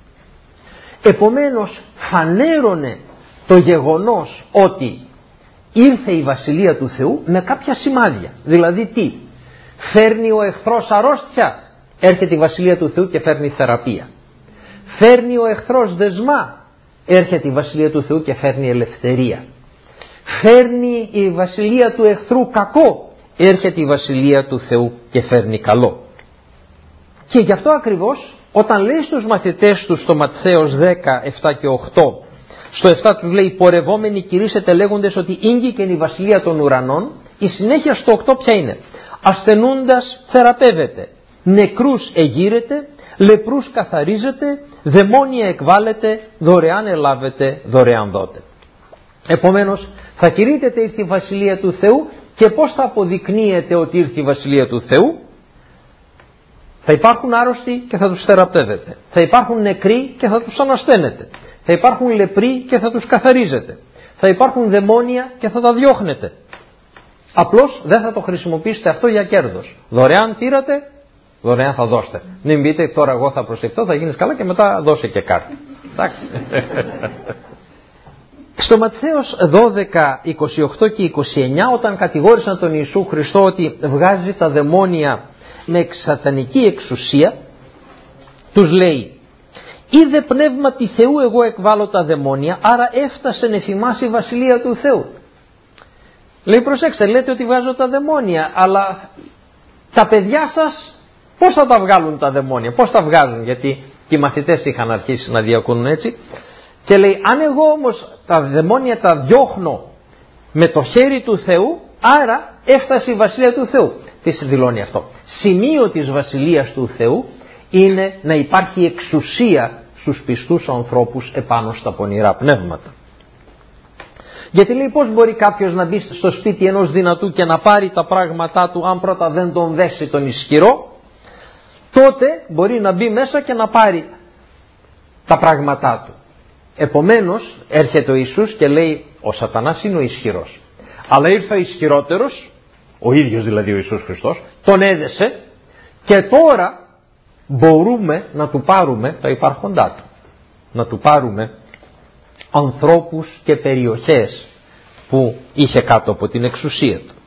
Επομένως φανέρωνε το γεγονός ότι ήρθε η βασιλεία του Θεού με κάποια σημάδια. Δηλαδή τι? Φέρνει ο εχθρός αρρώστια, έρχεται η βασιλεία του Θεού και φέρνει θεραπεία. Φέρνει ο εχθρός δεσμά, έρχεται η βασιλεία του Θεού και φέρνει ελευθερία. Φέρνει η βασιλεία του εχθρού κακό, έρχεται η βασιλεία του Θεού και φέρνει καλό. Και γι' αυτό ακριβώς όταν λέει στους μαθητές του στο Ματθαίος δέκα επτά και οκτώ, στο επτά τους λέει πορευόμενοι κηρύσσετε λέγοντες ότι ίγκυκεν η βασιλεία των ουρανών, η συνέχεια στο οκτώ ποια είναι? Ασθενούντας θεραπεύεται, νεκρούς εγείρεται, λεπρούς καθαρίζεται, δαιμόνια εκβάλλεται, δωρεάν ελάβετε, δωρεάν δότε. Επομένως θα κηρύτεται ήρθε η βασιλεία του Θεού και πώς θα αποδεικνύεται ότι ήρθε η βασιλεία του Θεού? Θα υπάρχουν άρρωστοι και θα τους θεραπεύετε. Θα υπάρχουν νεκροί και θα τους ανασταίνετε. Θα υπάρχουν λεπροί και θα τους καθαρίζετε. Θα υπάρχουν δαιμόνια και θα τα διώχνετε. Απλώς δεν θα το χρησιμοποιήσετε αυτό για κέρδος. Δωρεάν πήρατε, δωρεάν θα δώσετε. Μην πείτε τώρα εγώ θα προσευχθώ, θα γίνεις καλά και μετά δώσε και κάτι. Εντάξει. Στο Ματθαίος δώδεκα είκοσι οκτώ και είκοσι εννιά όταν κατηγόρησαν τον Ιησού Χριστό ότι βγάζει τα δαιμόνια με εξατανική εξουσία, τους λέει είδε πνεύμα τη Θεού εγώ εκβάλλω τα δαιμόνια, άρα έφτασε εφημάς η βασιλεία του Θεού. Λέει προσέξτε, λέτε ότι βγάζω τα δαιμόνια, αλλά τα παιδιά σας πώς θα τα βγάλουν τα δαιμόνια, πώς τα βγάζουν? Γιατί και οι μαθητές είχαν αρχίσει να διακούνουν έτσι. Και λέει αν εγώ όμως τα δαιμόνια τα διώχνω με το χέρι του Θεού, άρα έφτασε η βασιλεία του Θεού. Τι δηλώνει αυτό? Σημείο της βασιλείας του Θεού είναι να υπάρχει εξουσία στους πιστούς ανθρώπους επάνω στα πονηρά πνεύματα. Γιατί λέει πώς μπορεί κάποιος να μπει στο σπίτι ενός δυνατού και να πάρει τα πράγματά του αν πρώτα δεν τον δέσει τον ισχυρό? Τότε μπορεί να μπει μέσα και να πάρει τα πράγματά του. Επομένως έρχεται ο Ιησούς και λέει ο σατανάς είναι ο ισχυρός, αλλά ήρθε ο ισχυρότερος, ο ίδιος δηλαδή ο Ιησούς Χριστός, τον έδεσε και τώρα μπορούμε να του πάρουμε τα υπάρχοντά του, να του πάρουμε ανθρώπους και περιοχές που είχε κάτω από την εξουσία του.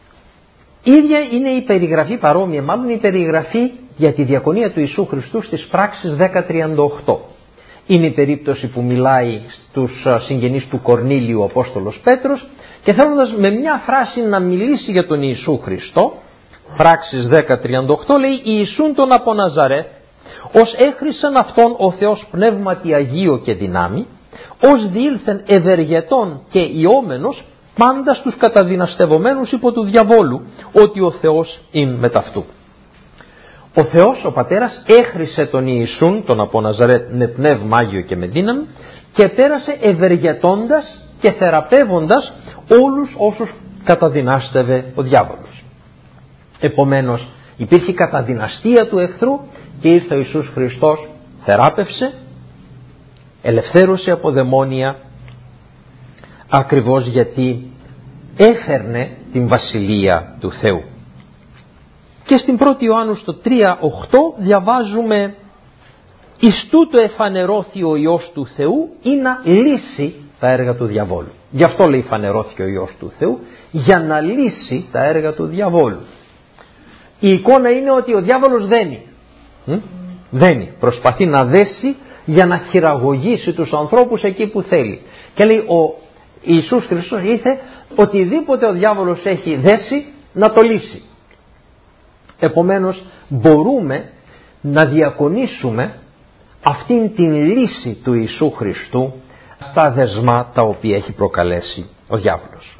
Ίδια είναι η περιγραφή, παρόμοια μάλλον η περιγραφή για τη διακονία του Ιησού Χριστού στις πράξεις δέκα τριάντα οκτώ. Είναι η περίπτωση που μιλάει στους συγγενείς του Κορνήλιου ο Απόστολος Πέτρος και θέλοντας με μια φράση να μιλήσει για τον Ιησού Χριστό, πράξεις δέκα τριάντα οκτώ λέει Ιησούν τον από Ναζαρέθ, ως έχρισεν αυτόν ο Θεός πνεύματι Αγίο και δυνάμει, ως διήλθεν ευεργετών και ιόμενος πάντα στους καταδυναστευομένους υπό του διαβόλου, ότι ο Θεός είναι μεταυτού. Ο Θεός, ο Πατέρας, έχρισε τον Ιησούν, τον από Ναζαρέτ, με πνεύμα Άγιο και με δύναμη και πέρασε ευεργετώντας και θεραπεύοντας όλους όσους καταδυνάστευε ο διάβολος. Επομένως, υπήρχε καταδυναστία του εχθρού και ήρθε ο Ιησούς Χριστός, θεράπευσε, ελευθέρωσε από δαιμόνια ακριβώς γιατί έφερνε την Βασιλεία του Θεού. Και στην πρώτη Ιωάννου στο τρία οκτώ διαβάζουμε «Εις τούτο εφανερώθη ο Υιός του Θεού ή να λύσει τα έργα του διαβόλου». Γι' αυτό λέει φανερώθηκε ο Υιός του Θεού, για να λύσει τα έργα του διαβόλου. Η εικόνα είναι ότι ο διάβολος δένει. Μ? Δένει, προσπαθεί να δέσει για να χειραγωγήσει τους ανθρώπους εκεί που θέλει. Και λέει ο Ιησούς Χριστός ήρθε οτιδήποτε ο διάβολος έχει δέσει να το λύσει. Επομένως μπορούμε να διακονήσουμε αυτήν την λύση του Ιησού Χριστού στα δεσμά τα οποία έχει προκαλέσει ο διάβολος.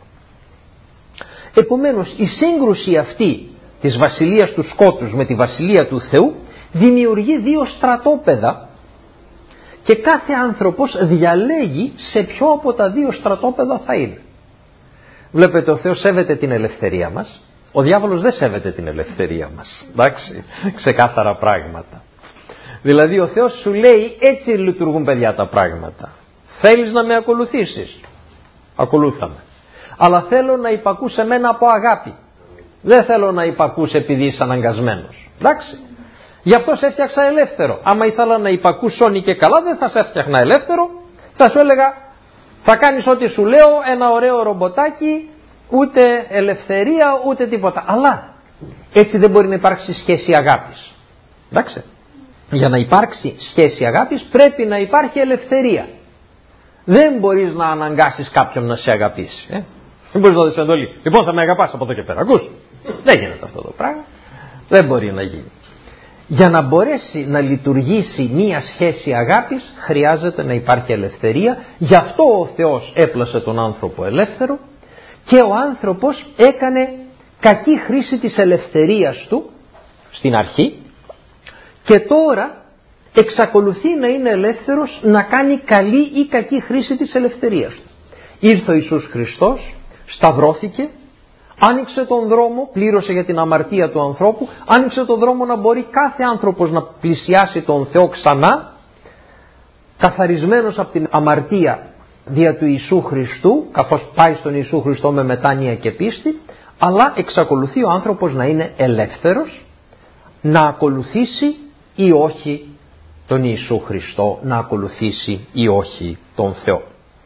Επομένως η σύγκρουση αυτή της βασιλείας του σκότους με τη βασιλεία του Θεού δημιουργεί δύο στρατόπεδα και κάθε άνθρωπος διαλέγει σε ποιο από τα δύο στρατόπεδα θα είναι. Βλέπετε, ο Θεός σέβεται την ελευθερία μας, ο διάβολος δεν σέβεται την ελευθερία μας. Εντάξει, ξεκάθαρα πράγματα. Δηλαδή ο Θεός σου λέει έτσι λειτουργούν παιδιά τα πράγματα. Θέλεις να με ακολουθήσεις? Ακολούθαμε. Αλλά θέλω να υπακούς σε μένα από αγάπη. Δεν θέλω να υπακούς επειδή είσαι αναγκασμένος. Εντάξει. Γι' αυτό σε έφτιαξα ελεύθερο. Άμα ήθελα να υπακούς σώνει και καλά, δεν θα σε έφτιαχνα ελεύθερο. Θα σου έλεγα θα κάνεις ό,τι σου λέω, ένα ωραίο ρομποτάκι, ούτε ελευθερία ούτε τίποτα. Αλλά έτσι δεν μπορεί να υπάρξει σχέση αγάπης. Εντάξει. Για να υπάρξει σχέση αγάπης πρέπει να υπάρχει ελευθερία. Δεν μπορείς να αναγκάσεις κάποιον να σε αγαπήσει. Ε? Δεν μπορείς να δεις εντολή. Λοιπόν, θα με αγαπάς από εδώ και πέρα. Ακούς? Δεν γίνεται αυτό το πράγμα. Δεν μπορεί να γίνει. Για να μπορέσει να λειτουργήσει μία σχέση αγάπης χρειάζεται να υπάρχει ελευθερία. Γι' αυτό ο Θεός έπλασε τον άνθρωπο ελεύθερο και ο άνθρωπος έκανε κακή χρήση της ελευθερίας του στην αρχή και τώρα εξακολουθεί να είναι ελεύθερος να κάνει καλή ή κακή χρήση της ελευθερίας του. Ήρθε ο Ιησούς Χριστός, σταυρώθηκε, άνοιξε τον δρόμο, πλήρωσε για την αμαρτία του ανθρώπου, άνοιξε τον δρόμο να μπορεί κάθε άνθρωπος να πλησιάσει τον Θεό ξανά, καθαρισμένος από την αμαρτία δια του Ιησού Χριστού, καθώς πάει στον Ιησού Χριστό με μετάνοια και πίστη, αλλά εξακολουθεί ο άνθρωπος να είναι ελεύθερος, να ακολουθήσει ή όχι τον Ιησού Χριστό, να ακολουθήσει ή όχι τον Θεό.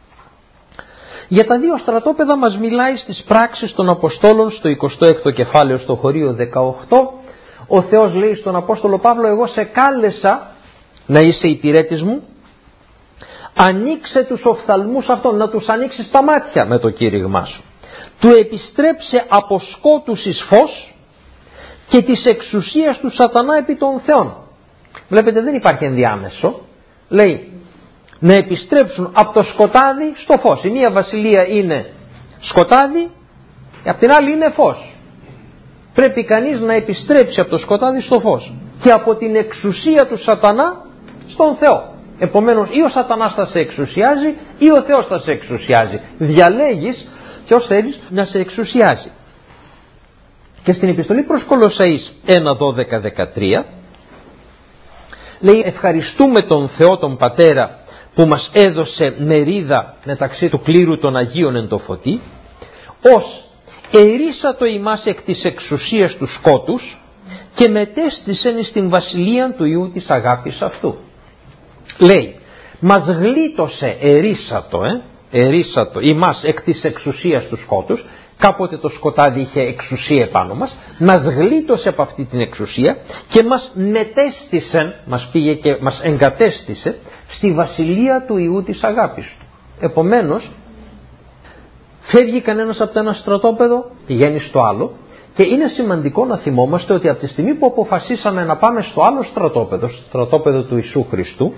Για τα δύο στρατόπεδα μας μιλάει στις πράξεις των Αποστόλων στο εικοστό έκτο κεφάλαιο στο χωρίο δεκαοκτώ. Ο Θεός λέει στον Απόστολο Παύλο, εγώ σε κάλεσα να είσαι υπηρέτης μου, ανοίξε τους οφθαλμούς αυτών, να τους ανοίξεις τα μάτια με το κήρυγμά σου. Του επιστρέψε από σκότους εις φως και της εξουσίας του σατανά επί των θεών. Βλέπετε, δεν υπάρχει ενδιάμεσο. Λέει να επιστρέψουν από το σκοτάδι στο φως. Η μία βασιλεία είναι σκοτάδι, απ' την άλλη είναι φως. Πρέπει κανείς να επιστρέψει από το σκοτάδι στο φως και από την εξουσία του σατανά στον Θεό. Επομένως ή ο σατανάς θα σε εξουσιάζει ή ο Θεός θα σε εξουσιάζει. Διαλέγεις ποιος θέλεις να σε εξουσιάζει. Και στην επιστολή προς Κολοσσαείς ένα δώδεκα δεκατρία λέει, ευχαριστούμε τον Θεό τον Πατέρα που μας έδωσε μερίδα μεταξύ του κλήρου των Αγίων εν το φωτί, ως ερίσατο ημάς εκ της εξουσίας του σκότους και μετέστησεν στην βασιλεία του Υιού της αγάπης αυτού. Λέει, μας γλίτωσε ερίσατο, ε, ερίσατο ημάς εκ της εξουσίας του σκότους. Κάποτε το σκοτάδι είχε εξουσία επάνω μας, μας γλίτωσε από αυτή την εξουσία και μας μετέστησε, μας πήγε και μας εγκατέστησε στη βασιλεία του Υιού της αγάπης του. Επομένως, φεύγει κανένας από το ένα στρατόπεδο, πηγαίνει στο άλλο και είναι σημαντικό να θυμόμαστε ότι από τη στιγμή που αποφασίσαμε να πάμε στο άλλο στρατόπεδο, στο στρατόπεδο του Ιησού Χριστού,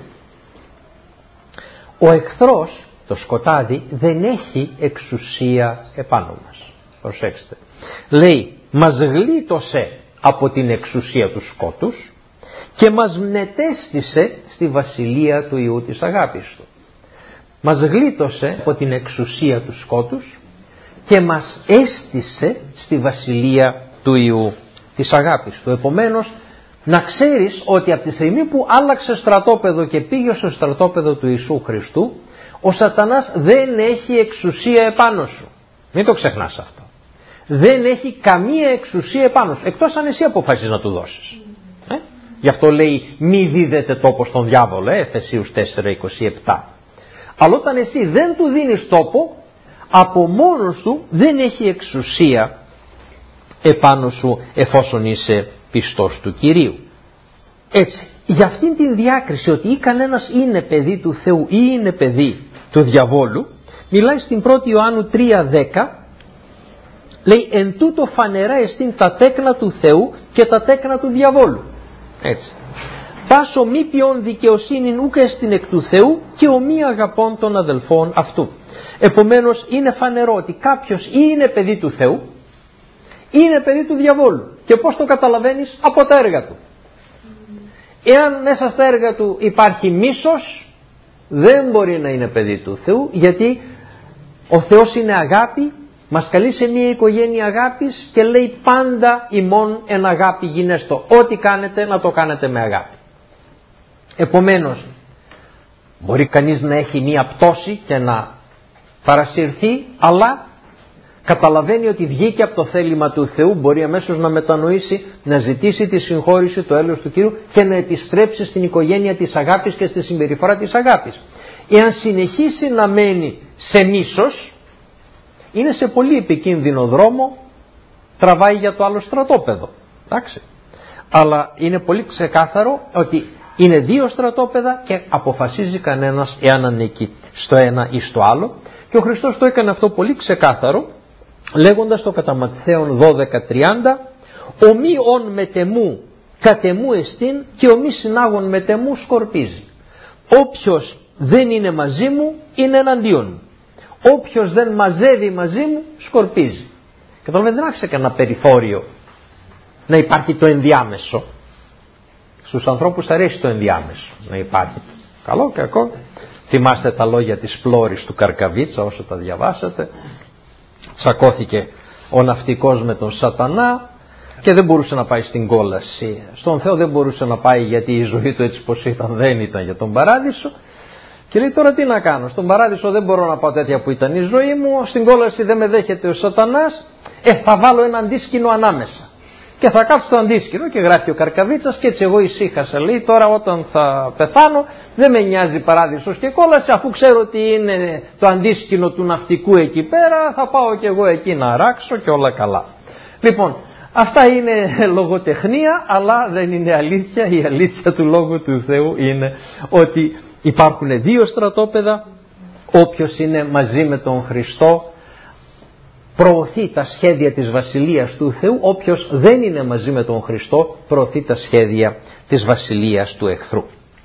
ο εχθρός, το σκοτάδι, δεν έχει εξουσία επάνω μας. Προσέξτε. Λέει, μας γλίτωσε από την εξουσία του σκότους και μας μετέστησε στη βασιλεία του Υιού της αγάπης του. Μας γλίτωσε από την εξουσία του σκότους και μας έστησε στη βασιλεία του Υιού της αγάπης του. Επομένως, να ξέρεις ότι από τη στιγμή που άλλαξε στρατόπεδο και πήγε στο στρατόπεδο του Ιησού Χριστού, ο σατανάς δεν έχει εξουσία επάνω σου. Μην το ξεχνάς αυτό. Δεν έχει καμία εξουσία επάνω σου, εκτός αν εσύ αποφασίσεις να του δώσεις. Ε? Γι' αυτό λέει μη δίδετε τόπο στον διάβολο, ε, Εφεσίους τέσσερα είκοσι επτά. Αλλά όταν εσύ δεν του δίνεις τόπο, από μόνος του δεν έχει εξουσία επάνω σου, εφόσον είσαι πιστός του Κυρίου. Έτσι, για αυτήν την διάκριση ότι ή κανένας είναι παιδί του Θεού ή είναι παιδί του διαβόλου, μιλάει στην πρώτη Ιωάννου τρία δέκα, λέει εν τούτο φανερά εστίν τα τέκνα του Θεού και τα τέκνα του διαβόλου. Έτσι. Πάσο μη ποιον δικαιοσύνην ούκ εστιν εκ του Θεού και ο μη αγαπών των αδελφών αυτού. Επομένως είναι φανερό ότι κάποιος ή είναι παιδί του Θεού ή είναι παιδί του διαβόλου. Και πώς το καταλαβαίνεις? Από τα έργα του. Εάν μέσα στα έργα του υπάρχει μίσος, δεν μπορεί να είναι παιδί του Θεού, γιατί ο Θεός είναι αγάπη, μας καλεί σε μια οικογένεια αγάπης και λέει πάντα ημών εν αγάπη γινέστο. Ό,τι κάνετε να το κάνετε με αγάπη. Επομένως, μπορεί κανείς να έχει μια πτώση και να παρασυρθεί, αλλά καταλαβαίνει ότι βγήκε από το θέλημα του Θεού, μπορεί αμέσως να μετανοήσει, να ζητήσει τη συγχώρηση, το έλεος του Κύριου και να επιστρέψει στην οικογένεια της αγάπης και στη συμπεριφορά της αγάπης. Εάν συνεχίσει να μένει σε μίσος, είναι σε πολύ επικίνδυνο δρόμο, τραβάει για το άλλο στρατόπεδο. Εντάξει. Αλλά είναι πολύ ξεκάθαρο ότι είναι δύο στρατόπεδα και αποφασίζει κανένας εάν ανήκει στο ένα ή στο άλλο. Και ο Χριστός το έκανε αυτό πολύ ξεκάθαρο, λέγοντας το κατά Ματθαίον δώδεκα τριάντα, ο μη ον μετεμού κατεμού εστίν και ο μη συνάγων μετεμού σκορπίζει. Όποιος δεν είναι μαζί μου είναι εναντίον μου. Όποιος δεν μαζεύει μαζί μου σκορπίζει. Και τώρα δεν άφησε κανένα περιθώριο να υπάρχει το ενδιάμεσο. Στους ανθρώπους αρέσει το ενδιάμεσο να υπάρχει. Καλό και κακό. Θυμάστε τα λόγια της Πλώρης του Καρκαβίτσα όσο τα διαβάσατε. Τσακώθηκε ο ναυτικός με τον σατανά και δεν μπορούσε να πάει στην κόλαση. Στον Θεό δεν μπορούσε να πάει γιατί η ζωή του έτσι πως ήταν δεν ήταν για τον παράδεισο. Και λέει τώρα τι να κάνω, στον παράδεισο δεν μπορώ να πάω τέτοια που ήταν η ζωή μου, στην κόλαση δεν με δέχεται ο σατανάς, ε θα βάλω ένα αντίσκηνο ανάμεσα. Και θα κάτσω στο αντίσκηνο και γράφει ο Καρκαβίτσας και έτσι εγώ ησύχασα, λέει τώρα όταν θα πεθάνω δεν με νοιάζει παράδεισος και κόλαση, αφού ξέρω ότι είναι το αντίσκηνο του ναυτικού εκεί πέρα θα πάω και εγώ εκεί να ράξω και όλα καλά. Λοιπόν, αυτά είναι λογοτεχνία αλλά δεν είναι αλήθεια, η αλήθεια του Λόγου του Θεού είναι ότι υπάρχουν δύο στρατόπεδα, όποιος είναι μαζί με τον Χριστό προωθεί τα σχέδια της Βασιλείας του Θεού, όποιος δεν είναι μαζί με τον Χριστό προωθεί τα σχέδια της Βασιλείας του εχθρού.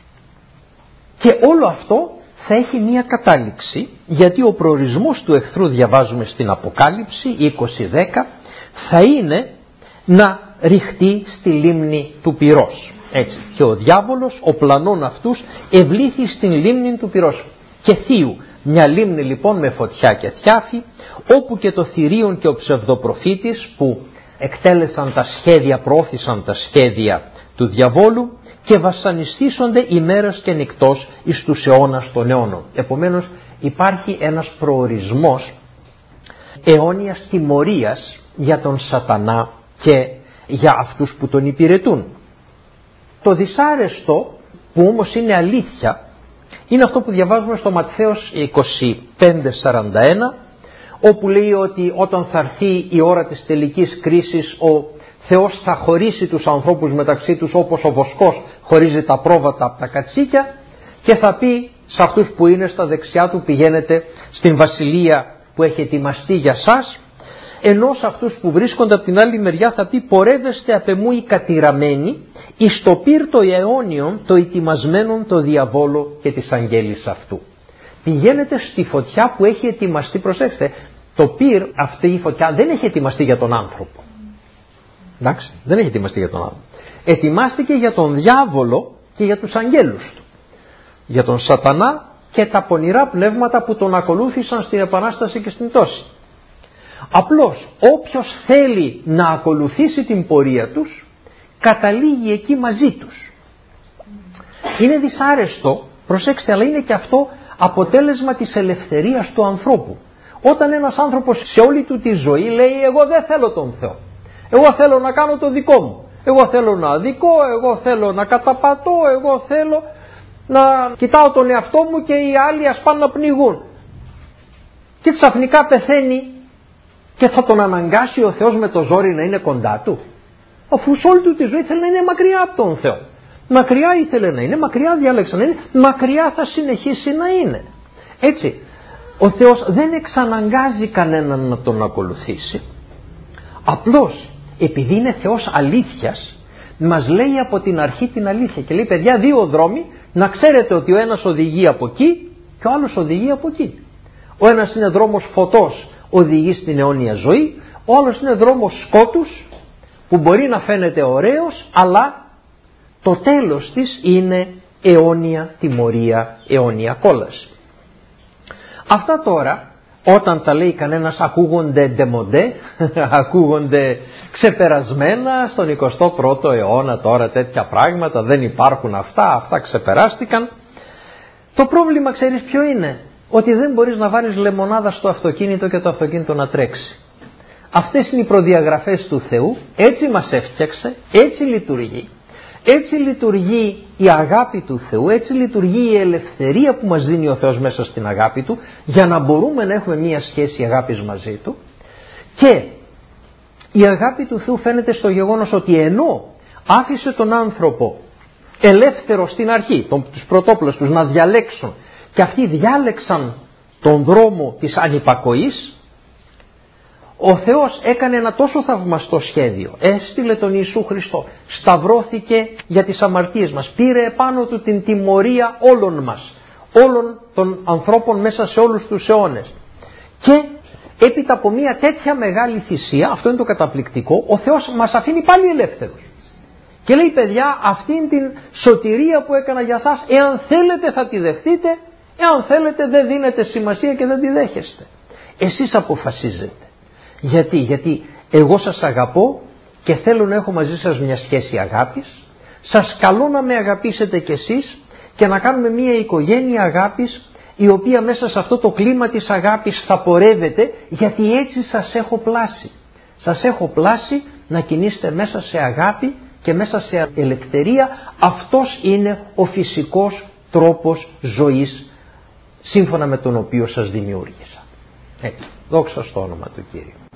Και όλο αυτό θα έχει μία κατάληξη, γιατί ο προορισμός του εχθρού, διαβάζουμε στην Αποκάλυψη είκοσι δέκα, θα είναι να ρηχτεί στη λίμνη του πυρός. Έτσι. Και ο διάβολος, ο πλανών αυτούς, ευλήθη στην λίμνη του πυρός και θείου. Μια λίμνη λοιπόν με φωτιά και θιάφη, όπου και το θηρίον και ο ψευδοπροφήτης που εκτέλεσαν τα σχέδια, προώθησαν τα σχέδια του διαβόλου και βασανιστήσονται ημέρας και νυκτός εις τους αιώνας των αιώνων. Επομένως υπάρχει ένας προορισμός αιώνιας τιμωρίας για τον σατανά και για αυτούς που τον υπηρετούν. Το δυσάρεστο που όμως είναι αλήθεια είναι αυτό που διαβάζουμε στο Ματθαίος είκοσι πέντε σαράντα ένα, όπου λέει ότι όταν θα έρθει η ώρα της τελικής κρίσης ο Θεός θα χωρίσει τους ανθρώπους μεταξύ τους όπως ο βοσκός χωρίζει τα πρόβατα από τα κατσίκια και θα πει σε αυτούς που είναι στα δεξιά του πηγαίνετε στην βασιλεία που έχει ετοιμαστεί για σας, ενώ σε αυτούς που βρίσκονται από την άλλη μεριά θα πει πορεύεστε απ' εμού οι κατηραμένοι εις το πύρ το αιώνιον το ετοιμασμένον το διαβόλο και της αγγέλης αυτού. Πηγαίνετε στη φωτιά που έχει ετοιμαστεί, προσέξτε, το πύρ, αυτή η φωτιά δεν έχει ετοιμαστεί για τον άνθρωπο. Εντάξει, δεν έχει ετοιμαστεί για τον άνθρωπο. Ετοιμάστηκε για τον διάβολο και για τους αγγέλους του. Για τον σατανά και τα πονηρά πνεύματα που τον ακολούθησαν στην Επανάσταση και στην πτώση. Απλώς όποιος θέλει να ακολουθήσει την πορεία τους καταλήγει εκεί μαζί τους. Είναι δυσάρεστο, προσέξτε, αλλά είναι και αυτό αποτέλεσμα της ελευθερίας του ανθρώπου. Όταν ένας άνθρωπος σε όλη του τη ζωή λέει εγώ δεν θέλω τον Θεό, εγώ θέλω να κάνω το δικό μου, εγώ θέλω να αδικώ, εγώ θέλω να καταπατώ, εγώ θέλω να κοιτάω τον εαυτό μου και οι άλλοι ας πάνε να πνιγούν, και ξαφνικά πεθαίνει και θα τον αναγκάσει ο Θεός με το ζόρι να είναι κοντά του, αφού σε όλη του τη ζωή θέλει να είναι μακριά από τον Θεό. Μακριά ήθελε να είναι, μακριά διάλεξε να είναι, μακριά θα συνεχίσει να είναι. Έτσι, ο Θεός δεν εξαναγκάζει κανέναν να τον ακολουθήσει. Απλώς επειδή είναι Θεός αλήθειας, μας λέει από την αρχή την αλήθεια και λέει παιδιά, δύο δρόμοι, να ξέρετε ότι ο ένας οδηγεί από εκεί και ο άλλος οδηγεί από εκεί. Ο ένας είναι δρόμος φωτός, οδηγεί στην αιώνια ζωή, ο άλλος είναι δρόμος σκότους που μπορεί να φαίνεται ωραίος, αλλά το τέλος της είναι αιώνια τιμωρία, αιώνια κόλαση. Αυτά τώρα, όταν τα λέει κανένας, ακούγονται ντεμοντέ, ακούγονται ξεπερασμένα στον εικοστό πρώτο αιώνα, τώρα τέτοια πράγματα, δεν υπάρχουν αυτά, αυτά ξεπεράστηκαν. Το πρόβλημα ξέρεις ποιο είναι? Ότι δεν μπορείς να βάλεις λεμονάδα στο αυτοκίνητο και το αυτοκίνητο να τρέξει. Αυτές είναι οι προδιαγραφές του Θεού, έτσι μας έφτιαξε, έτσι λειτουργεί. Έτσι λειτουργεί η αγάπη του Θεού, έτσι λειτουργεί η ελευθερία που μας δίνει ο Θεός μέσα στην αγάπη Του, για να μπορούμε να έχουμε μία σχέση αγάπης μαζί Του. Και η αγάπη του Θεού φαίνεται στο γεγονός ότι ενώ άφησε τον άνθρωπο ελεύθερο στην αρχή, τον, τους πρωτόπλους τους να διαλέξουν, και αυτοί διάλεξαν τον δρόμο της ανυπακοής, ο Θεός έκανε ένα τόσο θαυμαστό σχέδιο. Έστειλε τον Ιησού Χριστό, σταυρώθηκε για τις αμαρτίες μας, πήρε επάνω του την τιμωρία όλων μας, όλων των ανθρώπων μέσα σε όλους τους αιώνες. Και έπειτα από μια τέτοια μεγάλη θυσία, αυτό είναι το καταπληκτικό, ο Θεός μας αφήνει πάλι ελεύθερους. Και λέει παιδιά, αυτήν την σωτηρία που έκανα για σας, εάν θέλετε θα τη δεχτείτε, εάν θέλετε δεν δίνετε σημασία και δεν τη δέχεστε. Εσείς αποφασίζετε. Γιατί, γιατί εγώ σας αγαπώ και θέλω να έχω μαζί σας μια σχέση αγάπης. Σας καλώ να με αγαπήσετε κι εσείς και να κάνουμε μια οικογένεια αγάπης, η οποία μέσα σε αυτό το κλίμα της αγάπης θα πορεύεται, γιατί έτσι σας έχω πλάσει. Σας έχω πλάσει να κινείστε μέσα σε αγάπη και μέσα σε ελευθερία. Αυτός είναι ο φυσικός τρόπος ζωής, σύμφωνα με τον οποίο σας δημιούργησα. Έτσι, δόξα στο όνομα του Κύριου.